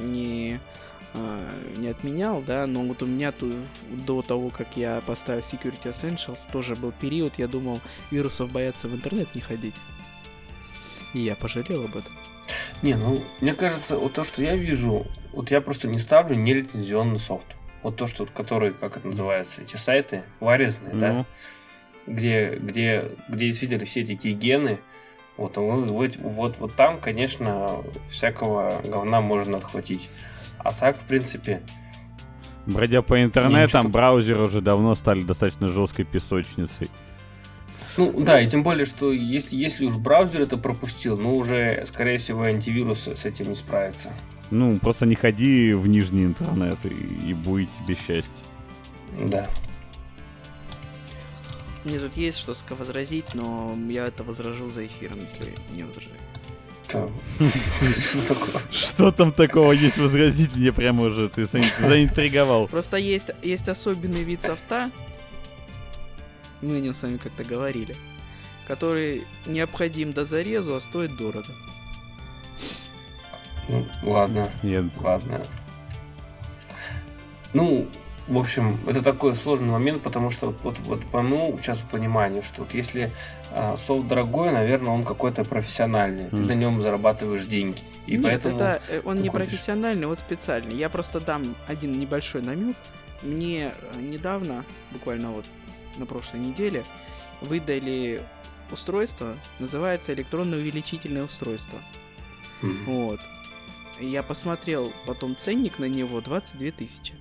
отменял, да, но вот у меня тут до того, как я поставил Security Essentials, тоже был период, я думал, вирусов боятся в интернет не ходить. И я пожалел об этом. Не, ну, мне кажется, вот то, что я вижу, вот я просто не ставлю нелицензионный софт. Вот то, что, который, как это называется, эти сайты варезные, да, где действительно все эти кейгены, вот там, конечно, всякого говна можно отхватить. А так, в принципе... Бродя по интернетам, браузеры уже давно стали достаточно жесткой песочницей. Ну да, и тем более, что если уж браузер это пропустил, ну уже, скорее всего, антивирус с этим не справится. Ну, просто не ходи в нижний интернет, и будет тебе счастье. Да. Мне тут есть что возразить, но я это возражу за эфиром, если не возражать. Что там такого есть возразить? Мне прямо уже ты заинтриговал. Просто есть особенный вид софта, мы о нем с вами как-то говорили, который необходим до зарезу, а стоит дорого. Ну, ладно. Нет. Ладно. Ну, в общем, это такой сложный момент, потому что вот по моему сейчас пониманию, что вот если софт дорогой, наверное, он какой-то профессиональный. Ты на нем зарабатываешь деньги. И нет, поэтому это он не профессиональный, вот специальный. Я просто дам один небольшой намек. Мне недавно, буквально вот на прошлой неделе, выдали устройство, называется электронное увеличительное устройство. Вот. Я посмотрел потом ценник на него 22 тысячи.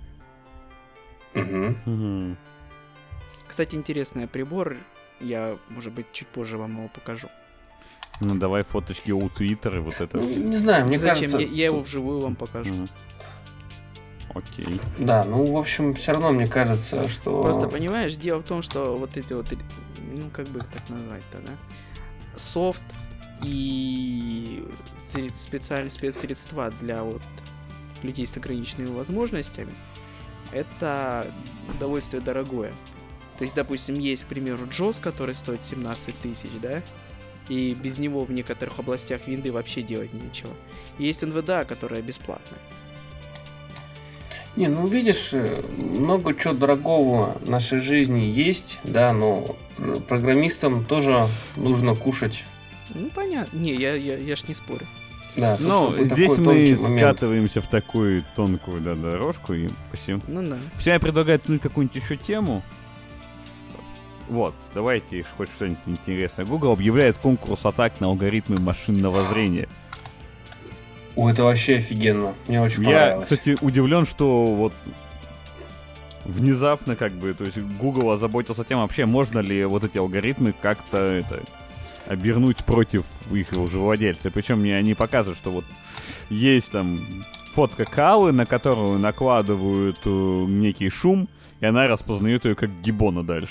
Кстати, интересный прибор. Я, может быть, чуть позже вам его покажу. Ну, давай фоточки у Твиттера, вот это. Ну, не знаю, мне Зачем? кажется... Я его вживую вам покажу. Окей. Да, ну, в общем, все равно мне кажется, что... Просто, понимаешь, дело в том, что вот эти вот, ну, как бы их так назвать-то, да? Софт и специальные спецсредства для вот людей с ограниченными возможностями, это удовольствие дорогое. То есть, допустим, есть, к примеру, JOS, который стоит 17 тысяч, да? И без него в некоторых областях винды вообще делать нечего. И есть NVDA, которая бесплатная. Не, ну видишь, много чего дорогого в нашей жизни есть, да, но программистам тоже нужно кушать. Ну, понятно. Не, я ж не спорю. Да, Ну, тут здесь такой мы тонкий момент. скатываемся в такую тонкую дорожку, и спасибо. Ну да. Все, я предлагаю тянуть какую-нибудь еще тему. Вот, давайте хоть что-нибудь интересное. Google объявляет конкурс атак на алгоритмы машинного зрения. Ой, это вообще офигенно. Мне очень Я, понравилось. кстати, удивлен, что вот внезапно как бы, то есть Google озаботился тем, вообще можно ли вот эти алгоритмы как-то обернуть против их уже владельца. Причем мне они показывают, что вот есть там фотка Калы, на которую накладывают некий шум, и она распознает ее как гиббона дальше.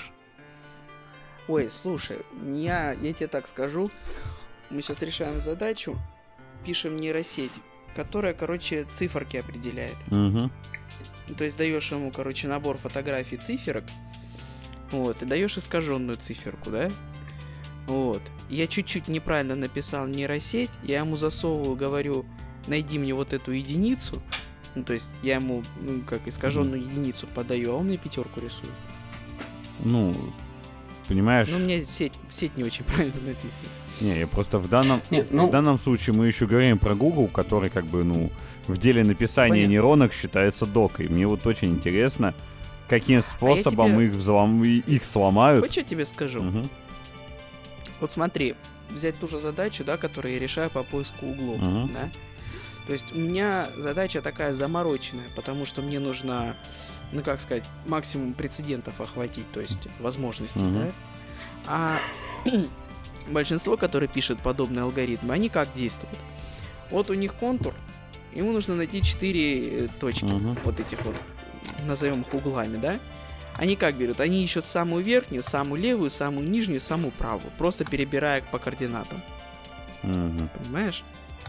Ой, слушай, я тебе так скажу. Мы сейчас решаем задачу, пишем нейросеть, которая, короче, циферки определяет. Угу. То есть даешь ему, короче, набор фотографий циферок, вот, и даешь искаженную циферку, да? Вот. Я чуть-чуть неправильно написал нейросеть, я ему засовываю, говорю, найди мне вот эту единицу. Ну, то есть я ему, как искаженную единицу подаю, а он мне 5 рисует. Ну, понимаешь? Ну, у меня сеть не очень правильно написана. Не, я просто в данном случае мы еще говорим про Google, который как бы, в деле написания Понятно. нейронок считается докой. Мне вот очень интересно, каким способом их сломают. Вот что тебе скажу. Угу. Вот смотри, взять ту же задачу, да, которую я решаю по поиску углов, Мгм. да. То есть у меня задача такая замороченная, потому что мне нужно, как сказать, максимум прецедентов охватить, то есть возможностей, Мгм. да. А большинство, которые пишут подобные алгоритмы, они как действуют? Вот у них контур, ему нужно найти 4 точки, Мгм. вот этих вот, назовем их углами, да. Они как берут? Они ищут самую верхнюю, самую левую, самую нижнюю, самую правую, просто перебирая по координатам. Мгм. Понимаешь?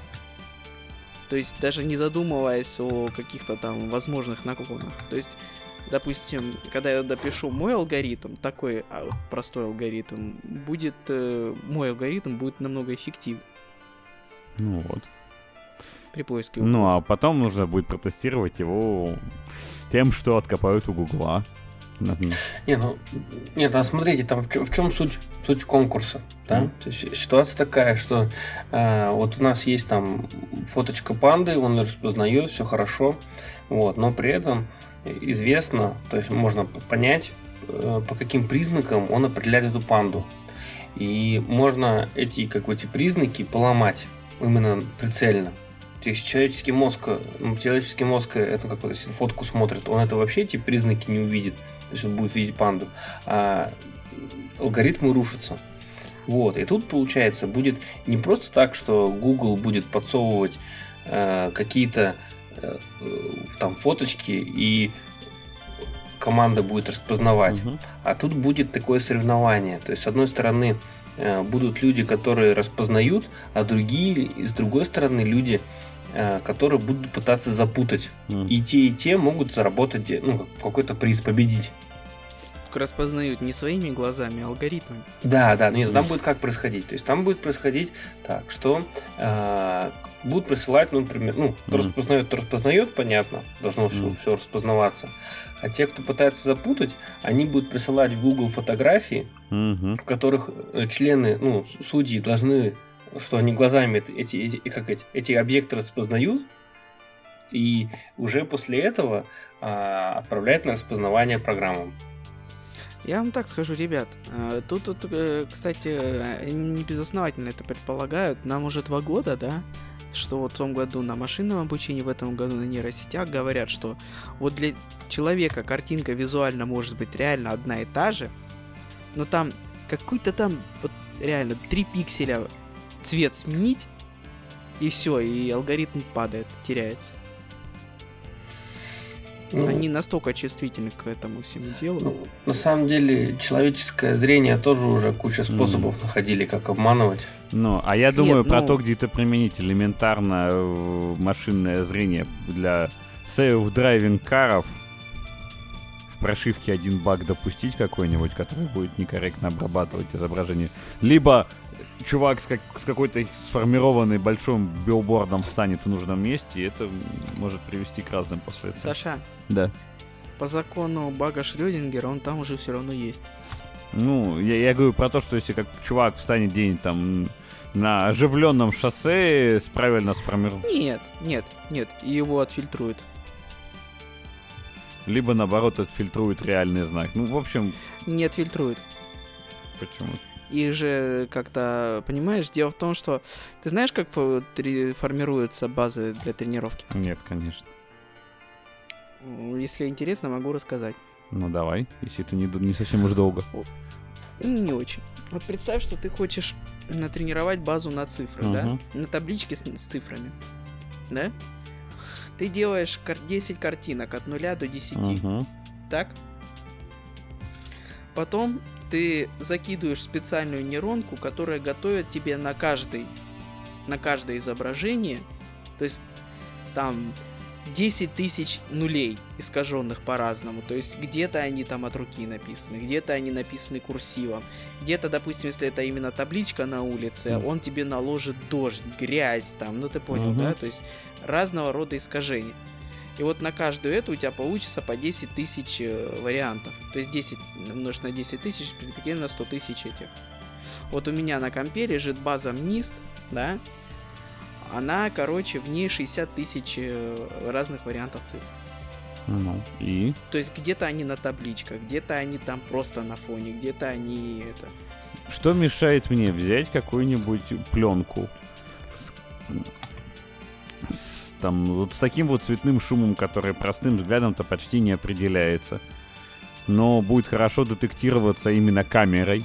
То есть даже не задумываясь о каких-то там возможных наклонах. То есть, допустим, когда я допишу мой алгоритм, такой простой алгоритм, будет мой алгоритм будет намного эффективнее Ну вот. при поиске. Ну а потом нужно будет протестировать его тем, что откопают у Гугла. Мгм. Нет, а смотрите, там в чем суть конкурса, да? Мгм. То есть ситуация такая, что вот у нас есть там фоточка панды, он распознает, все хорошо, вот, но при этом известно, то есть можно понять, по каким признакам он определяет эту панду. И можно эти признаки поломать именно прицельно. То есть человеческий мозг это как вот если фотку смотрит, он это вообще эти признаки не увидит. То есть он будет видеть панду, а алгоритмы рушатся. Вот. И тут, получается, будет не просто так, что Google будет подсовывать какие-то там фоточки, и команда будет распознавать. Мгм. А тут будет такое соревнование. То есть, с одной стороны, будут люди, которые распознают, а с другой стороны, люди, которые будут пытаться запутать. Мгм. И те могут заработать какой-то приз, победить. Только распознают не своими глазами, а алгоритмами. Да, нет, там будет как происходить. То есть там будет происходить так, что будут присылать, например, кто распознает, понятно, должно все распознаваться. А те, кто пытается запутать, они будут присылать в Google фотографии, Мгм. в которых члены, судьи должны, что они глазами эти объекты распознают, и уже после этого отправляют на распознавание программам. Я вам так скажу, ребят, тут, кстати, не безосновательно это предполагают. Нам уже 2 года, да, что вот в том году на машинном обучении, в этом году на нейросетях говорят, что вот для человека картинка визуально может быть реально одна и та же, но там какой-то там вот реально 3 пикселя цвет сменить, и все, и алгоритм падает, теряется. Они настолько чувствительны к этому всему делу. На самом деле, человеческое зрение тоже уже куча способов находили, как обманывать. А я думаю Нет, про то, где это применить элементарно машинное зрение для self-driving каров. В прошивке один баг допустить какой-нибудь, который будет некорректно обрабатывать изображение. Либо чувак с какой-то сформированной большим билбордом встанет в нужном месте, и это может привести к разным последствиям. Саша, Да. по закону бага Шрёдингера он там уже все равно есть. Ну, я говорю про то, что если как чувак встанет где-нибудь там на оживленном шоссе, правильно сформирует. Нет, и его отфильтруют. Либо, наоборот, отфильтрует реальный знак. Ну, в общем... Не отфильтруют. Почему? И же как-то, понимаешь, дело в том, что... Ты знаешь, как формируются базы для тренировки? Нет, конечно. Если интересно, могу рассказать. Ну, давай, если это не совсем уж долго. Не очень. Вот представь, что ты хочешь натренировать базу на цифрах, да? На табличке с цифрами. Да? Ты делаешь 10 картинок от 0 до 10. Так? Потом ты закидываешь специальную нейронку, которая готовит тебе на каждое изображение, то есть там 10 тысяч нулей, искаженных по-разному. То есть где-то они там от руки написаны, где-то они написаны курсивом, где-то, допустим, если это именно табличка на улице, он тебе наложит дождь, грязь там, ну ты понял, да? То есть разного рода искажения. И вот на каждую эту у тебя получится по 10 тысяч вариантов. То есть 10 умножить на 10 тысяч, примерно 100 тысяч этих. Вот у меня на компе лежит база MNIST, да? Она, короче, в ней 60 тысяч разных вариантов цифр. Ну, и? То есть где-то они на табличках, где-то они там просто на фоне, где-то они это... Что мешает мне взять какую-нибудь пленку там, вот с таким вот цветным шумом, который простым взглядом-то почти не определяется, но будет хорошо детектироваться именно камерой,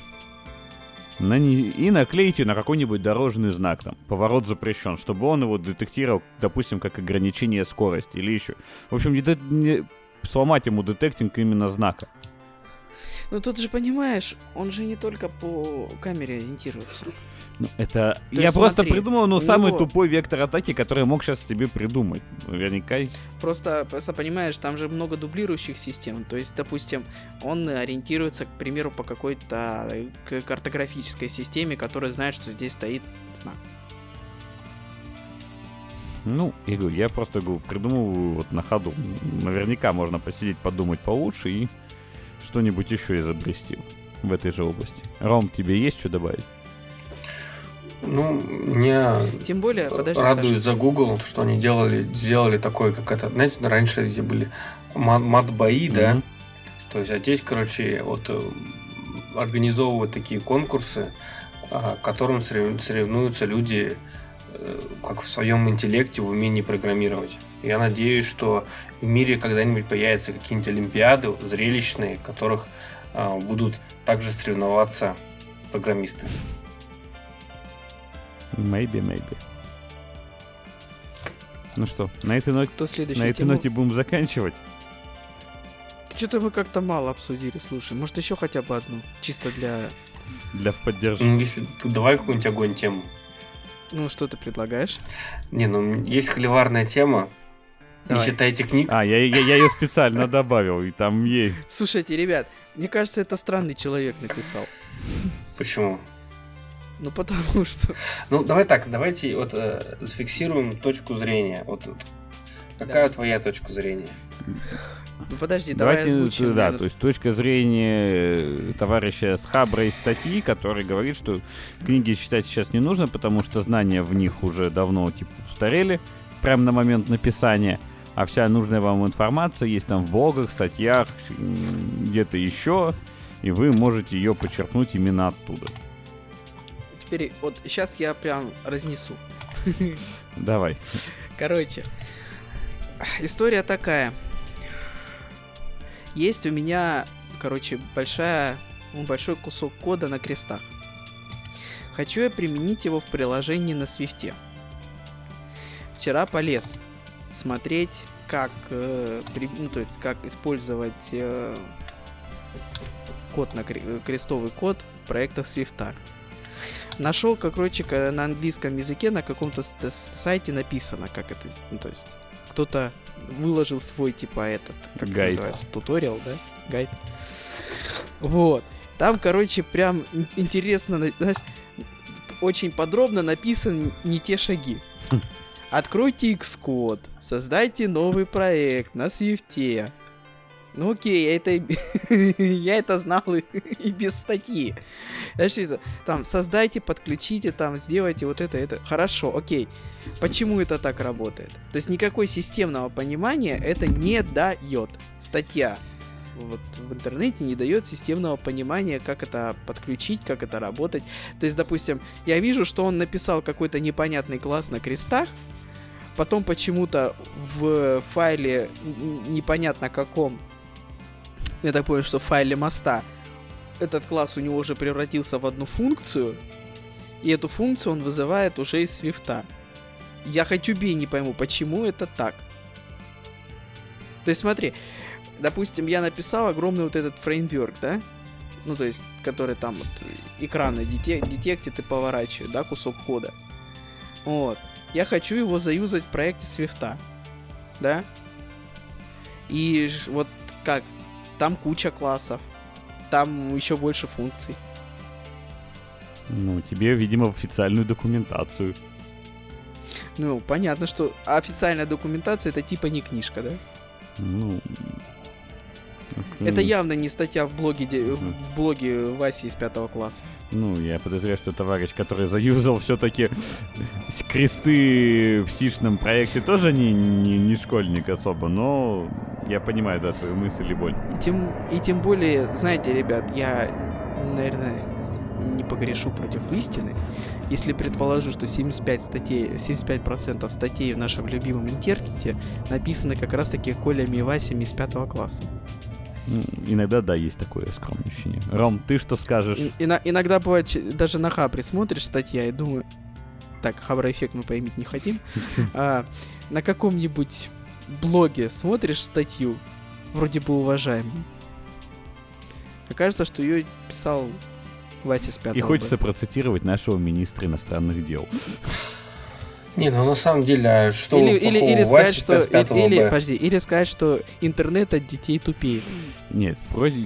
и наклеить ее на какой-нибудь дорожный знак, там, поворот запрещен, чтобы он его детектировал, допустим, как ограничение скорости или еще. В общем, сломать ему детектинг именно знака. Ну тут же понимаешь, он же не только по камере ориентируется. Ну, это... То Я просто смотри, придумал, самый него... тупой вектор атаки, который мог сейчас себе придумать. Наверняка. Просто понимаешь, там же много дублирующих систем. То есть, допустим, он ориентируется, к примеру, по какой-то картографической системе, которая знает, что здесь стоит знак. Ну, я просто придумываю вот на ходу. Наверняка можно посидеть, подумать получше и что-нибудь еще изобрести в этой же области. Ром, тебе есть что добавить? Ну, меня тем более, радует Саша. за Google, что они сделали такое, как это, знаете, раньше где были мат-бои, да? То есть, а здесь, короче, вот организовывают такие конкурсы, к которым соревнуются люди как в своем интеллекте, в умении программировать. Я надеюсь, что в мире когда-нибудь появятся какие-нибудь олимпиады зрелищные, в которых будут также соревноваться программисты. Maybe. Ну что, на этой ноте будем заканчивать. Что-то мы как-то мало обсудили, слушай. Может, еще хотя бы одну? Чисто для поддержки. Ну, если давай какую-нибудь огонь тему. Ну, что ты предлагаешь? Не, ну, есть холиварная тема. Давай. Не читайте книг. Я ее специально добавил, и там есть. Слушайте, ребят, мне кажется, это странный человек написал. Почему? Ну, потому что... Ну, давайте вот зафиксируем точку зрения. Вот какая твоя точка зрения? Ну, подожди, давай озвучим. Да, то есть точка зрения товарища с Хабра из статьи, который говорит, что книги читать сейчас не нужно, потому что знания в них уже давно устарели, прямо на момент написания, а вся нужная вам информация есть там в блогах, статьях, где-то еще, и вы можете ее почерпнуть именно оттуда. Теперь вот сейчас я прям разнесу. Давай. Короче, история такая. Есть у меня, большой кусок кода на крестах. Хочу я применить его в приложении на Свифте. Вчера полез смотреть, как использовать код на крестовый код в проектах Свифта. Нашел, на английском языке на каком-то сайте написано, как это, то есть кто-то выложил свой, как гайд. Называется, туториал, да? Гайд. Вот. Там, прям интересно, знаешь, очень подробно написаны не те шаги. Откройте Xcode, создайте новый проект на Свифте. Ну окей, я это знал и без статьи. Подождите, там, создайте, подключите, там, сделайте вот это. Хорошо, окей. Почему это так работает? То есть никакой системного понимания это не дает. Статья вот в интернете не дает системного понимания, как это подключить, как это работать. То есть, допустим, я вижу, что он написал какой-то непонятный класс на крестах, потом почему-то в файле непонятно каком, я так понял, что в файле моста этот класс у него уже превратился в одну функцию, и эту функцию он вызывает уже из свифта. Я хоть убей не пойму, почему это так. То есть смотри, допустим, я написал огромный вот этот фреймворк, да? Ну, то есть, который там вот экраны детектит и поворачивает, да, кусок кода. Вот. Я хочу его заюзать в проекте свифта, да? И вот как? Там куча классов, там еще больше функций. Ну, тебе, видимо, в официальную документацию. Ну, понятно, что официальная документация это типа не книжка, да? Ну... Это явно не статья в блоге Васи из 5 класса. Ну, я подозреваю, что товарищ, который заюзал все-таки кресты в сишном проекте, тоже не школьник особо, но я понимаю, да, твою мысль и боль. И тем более, знаете, ребят, я, наверное, не погрешу против истины, если предположу, что 75% статей в нашем любимом интернете написаны как раз-таки Колями и Васями из 5 класса. Ну, иногда, да, есть такое скромное ощущение. Ром, ты что скажешь? Иногда бывает, даже на Хабре смотришь статья и думаю, так, Хабра-эффект мы поиметь не хотим, на каком-нибудь блоге смотришь статью, вроде бы уважаемую, окажется, что ее писал Вася с 5 И хочется процитировать нашего министра иностранных дел. Не, ну на самом деле, что или сказать, что или сказать, что интернет от детей тупеет. Нет, вроде...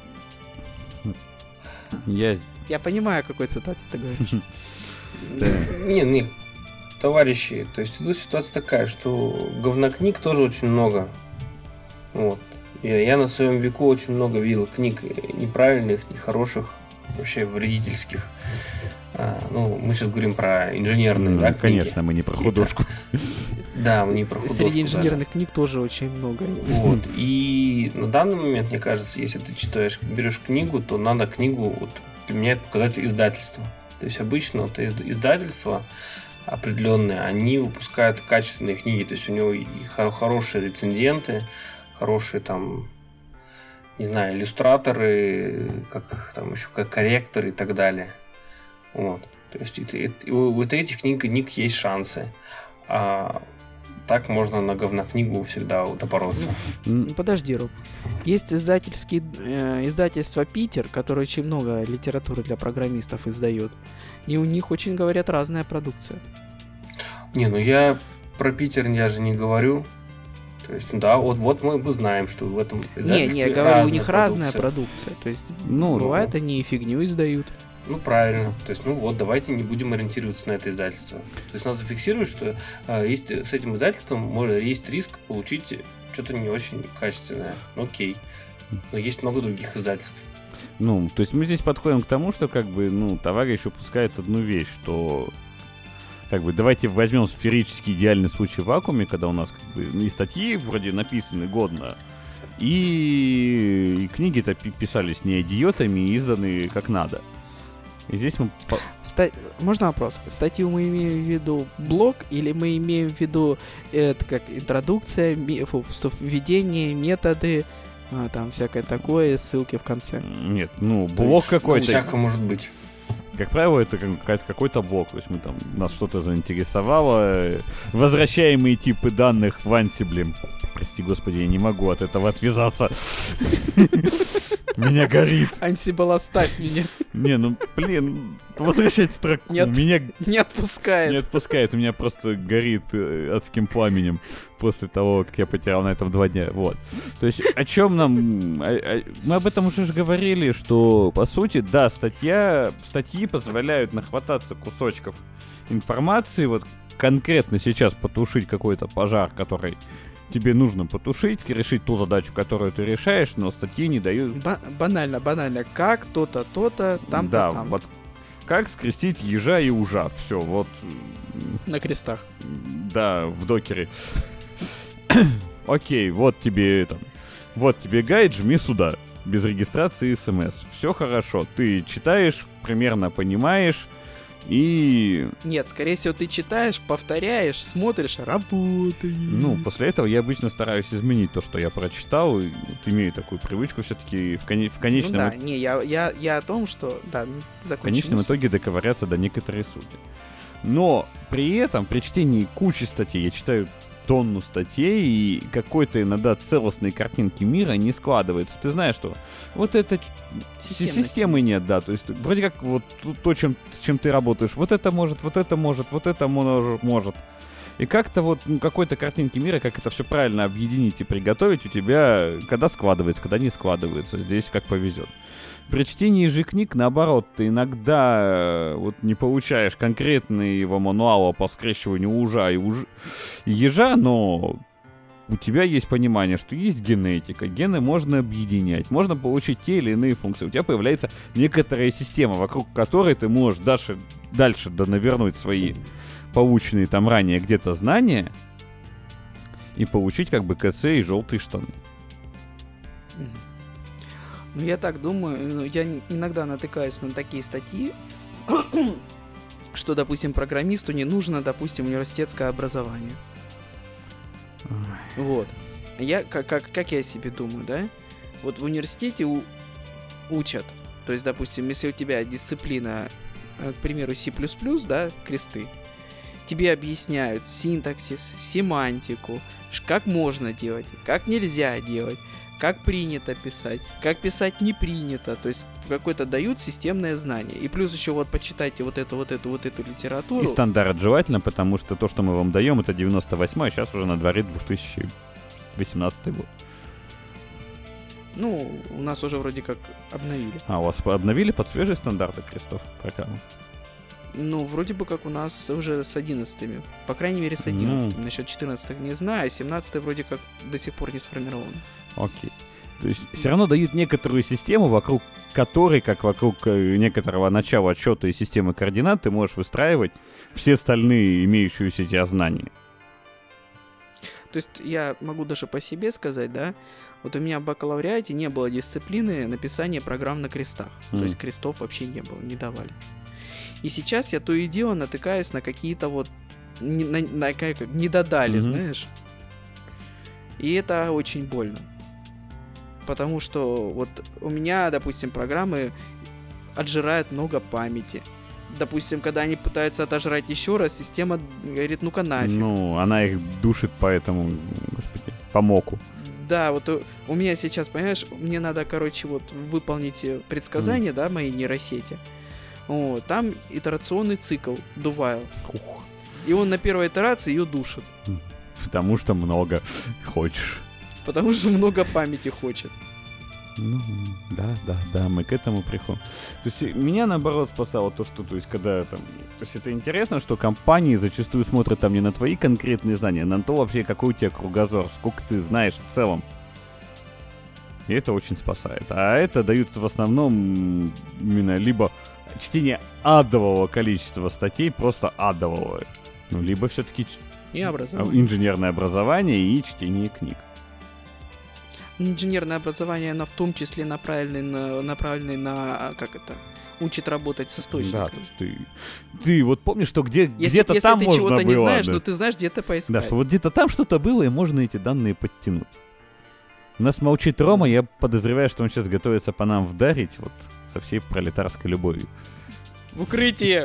Я понимаю, о какой цитате ты говоришь. Не, товарищи, то есть тут ситуация такая, что говнокниг тоже очень много. Вот. Я на своем веку очень много видел книг неправильных, нехороших, вообще вредительских. Ну, мы сейчас говорим про инженерные, да, книги. Конечно, мы не про художку. Да, мы не про художку. Среди инженерных книг тоже очень много. Вот. И на данный момент, мне кажется, если ты берешь книгу, то надо книгу вот, применять показатель издательства. То есть обычно вот, издательства определенные, они выпускают качественные книги. То есть у него и хорошие рецензенты, хорошие там, не знаю, иллюстраторы, как там еще как корректоры и так далее. Вот. То есть у этих книг есть шансы. А так можно на говнокнигу всегда допороться. Подожди, Роб. Есть издательство Питер, которое очень много литературы для программистов издает. И у них очень, говорят, разная продукция. Не, ну я про Питер я же не говорю. То есть, да, вот мы знаем, что в этом издательстве я говорю, у них разная продукция. То есть, бывает, они и фигню издают. Ну, правильно. То есть, ну вот, давайте не будем ориентироваться на это издательство. То есть, надо зафиксировать, что есть с этим издательством есть риск получить что-то не очень качественное. Ну, окей. Но есть много других издательств. Ну, то есть мы здесь подходим к тому, что, как бы, ну, товарищ упускает одну вещь, что, как бы, давайте возьмем сферический идеальный случай в вакууме, когда у нас, как бы, и статьи вроде написаны годно, и книги-то писались не идиотами, и изданы как надо. И здесь мы... Можно вопрос? Статью мы имеем в виду блог, или мы имеем в виду это как интродукция, введение, методы, там всякое такое, ссылки в конце? Нет, ну, блог какой-то... Всякое может быть. Как правило, это какой-то блок. То есть мы там, нас что-то заинтересовало. Возвращаемые типы данных в Ansible. Прости, господи, я не могу от этого отвязаться. Меня горит. Ansible, оставь меня. Не, ну, блин, возвращать строку. Нет, меня не отпускает. Не отпускает, у меня просто горит адским пламенем после того, как я потерял на этом 2 дня. Вот. То есть, о чем нам... Мы об этом уже говорили, что, по сути, да, статьи позволяют нахвататься кусочков информации, вот конкретно сейчас потушить какой-то пожар, который тебе нужно потушить, решить ту задачу, которую ты решаешь, но статьи не дают... Банально. Как то-то, там-то, да, там. Вот как скрестить ежа и ужа. Все, вот... На крестах. Да, в докере. Окей, вот тебе гайд, жми сюда. Без регистрации смс. Все хорошо. Ты читаешь, примерно понимаешь, и... Нет, скорее всего, ты читаешь, повторяешь, смотришь, работает. Ну, после этого я обычно стараюсь изменить то, что я прочитал, и вот имею такую привычку все-таки в конечном... Ну да, не, я о том, что... Да, в конечном мысль. итоге доковыряться до некоторой сути. Но при этом, при чтении кучи статей, я читаю тонну статей, и какой-то иногда целостной картинки мира не складывается. Ты знаешь, что вот это системы нет, да, то есть вроде как вот то, с чем ты работаешь, вот это может, вот это может, вот это может. И как-то вот какой-то картинки мира, как это все правильно объединить и приготовить у тебя, когда складывается, когда не складывается. Здесь как повезет. При чтении же книг, наоборот, ты иногда вот не получаешь конкретного мануала по скрещиванию ужа и ежа, но у тебя есть понимание, что есть генетика, гены можно объединять, можно получить те или иные функции. У тебя появляется некоторая система, вокруг которой ты можешь дальше навернуть свои полученные там ранее где-то знания и получить как бы КЦ и желтые штаны. Ну, я так думаю, я иногда натыкаюсь на такие статьи, что, допустим, программисту не нужно, допустим, университетское образование. Вот. Я, как я себе думаю, да? Вот в университете учат. То есть, допустим, если у тебя дисциплина, к примеру, C++, да, кресты, тебе объясняют синтаксис, семантику, как можно делать, как нельзя делать, как принято писать, как писать не принято, то есть какое-то дают системное знание. И плюс еще вот почитайте вот эту литературу. И стандарт желательно, потому что то, что мы вам даем, это 98-й, а сейчас уже на дворе 2018 год. Ну, у нас уже вроде как обновили. А, у вас обновили под свежие стандарты крестов программы? Ну, вроде бы как у нас уже с 11-ми. По крайней мере, с 11-ми. Насчет 14-х не знаю, 17-й вроде как до сих пор не сформирован. Окей. То есть все равно дают некоторую систему, вокруг которой, как вокруг некоторого начала отсчета и системы координат, ты можешь выстраивать все остальные имеющиеся у тебя знания. То есть я могу даже по себе сказать, да, вот у меня в бакалавриате не было дисциплины написания программ на крестах. То есть крестов вообще не было, не давали. И сейчас я то и дело натыкаюсь на какие-то вот не додали, знаешь. И это очень больно. Потому что вот у меня, допустим, программы отжирают много памяти. Допустим, когда они пытаются отожрать еще раз, система говорит, ну-ка нафиг. Ну, она их душит по этому, господи, по моку. Да, вот у меня сейчас, понимаешь, мне надо, короче, вот выполнить предсказания, да, моей нейросети. Вот, там итерационный цикл do while. И он на первой итерации ее душит. Потому что много хочешь. Потому что много памяти хочет. Ну, да, мы к этому приходим. То есть меня, наоборот, спасало то, что, то есть, когда там... То есть это интересно, что компании зачастую смотрят там не на твои конкретные знания, а на то вообще, какой у тебя кругозор, сколько ты знаешь в целом. И это очень спасает. А это дают в основном именно либо чтение адового количества статей, просто адового. Ну, либо все-таки инженерное образование и чтение книг. Инженерное образование, оно в том числе направленное на как это, учит работать с источником. Да, то есть ты вот помнишь, что где-то там можно было... Если ты чего-то не знаешь, но ты знаешь, где-то поискать. Да, что вот где-то там что-то было, и можно эти данные подтянуть. У нас молчит Рома, я подозреваю, что он сейчас готовится по нам вдарить вот со всей пролетарской любовью. В укрытие!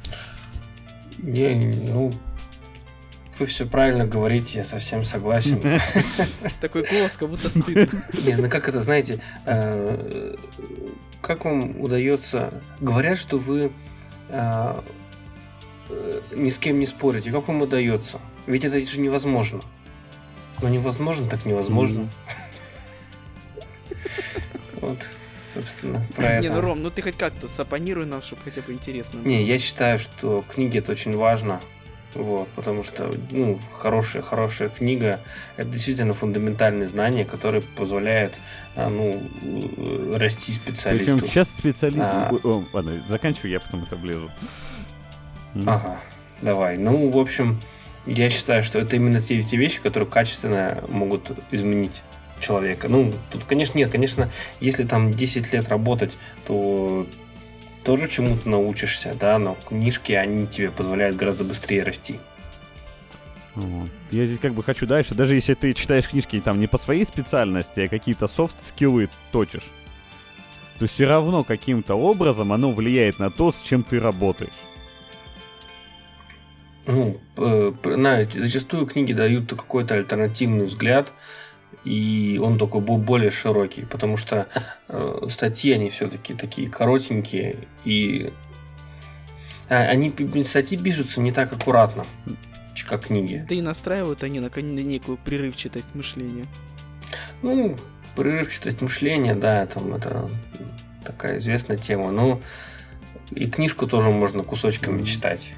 Ну... Вы все правильно говорите, я совсем согласен. Такой голос, как будто стыд. Не, ну как это, знаете, как вам удается... Говорят, что вы ни с кем не спорите. Как вам удается? Ведь это же невозможно. Но невозможно, так невозможно. Вот, собственно, про это. Не, ну, Ром, ну ты хоть как-то сопонируй нам, чтобы хотя бы интересно было. Не, я считаю, что книги — это очень важно. Вот, потому что, хорошая книга — это действительно фундаментальные знания, которые позволяют, расти специалисту. Причем сейчас специалист... Ладно, заканчиваю, я потом это влезу. Ага, давай. В общем, я считаю, что это именно те вещи, которые качественно могут изменить человека. Тут, конечно, если там 10 лет работать, то тоже чему-то научишься, да, но книжки, они тебе позволяют гораздо быстрее расти. Я здесь хочу дальше. Даже если ты читаешь книжки там не по своей специальности, а какие-то софт-скиллы точишь, то все равно каким-то образом оно влияет на то, с чем ты работаешь. Зачастую книги дают какой-то альтернативный взгляд, и он такой более широкий, потому что статьи, они все-таки такие коротенькие, и статьи пишутся не так аккуратно, как книги. Да и настраивают они на некую прерывчатость мышления. Прерывчатость мышления, да, это такая известная тема, и книжку тоже можно кусочками читать.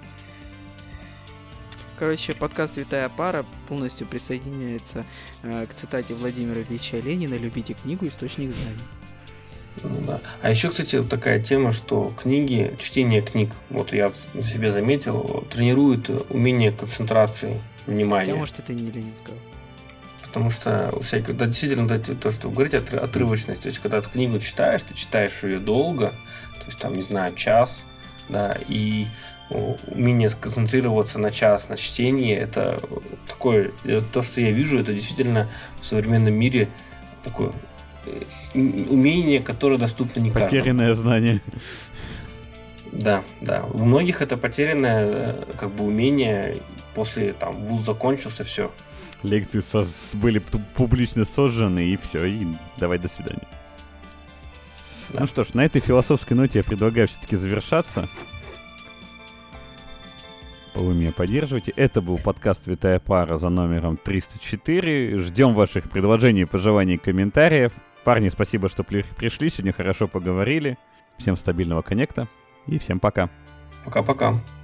Короче, подкаст «Святая пара» полностью присоединяется к цитате Владимира Ильича Ленина: «Любите книгу, источник знаний». Да. А еще, кстати, такая тема, что чтение книг, вот я на себе заметил, тренирует умение концентрации, внимания. А может, это не Ленин сказал? Потому что когда действительно то, что вы говорите, отрывочность, то есть когда ты книгу читаешь, ты читаешь ее долго, то есть там, не знаю, час, да, и умение сконцентрироваться на час на чтении, это такое, то, что я вижу, это действительно в современном мире такое умение, которое доступно не каждому. Потерянное знание. Да. У многих это потерянное умение, после вуз закончился, все. Лекции были публично сожжены, и все, и давай до свидания. Да. Ну что ж, на этой философской ноте я предлагаю все-таки завершаться. Вы меня поддерживаете. Это был подкаст «Святая пара» за номером 304. Ждем ваших предложений, пожеланий, комментариев. Парни, спасибо, что пришли. Сегодня хорошо поговорили. Всем стабильного коннекта и всем пока. Пока-пока.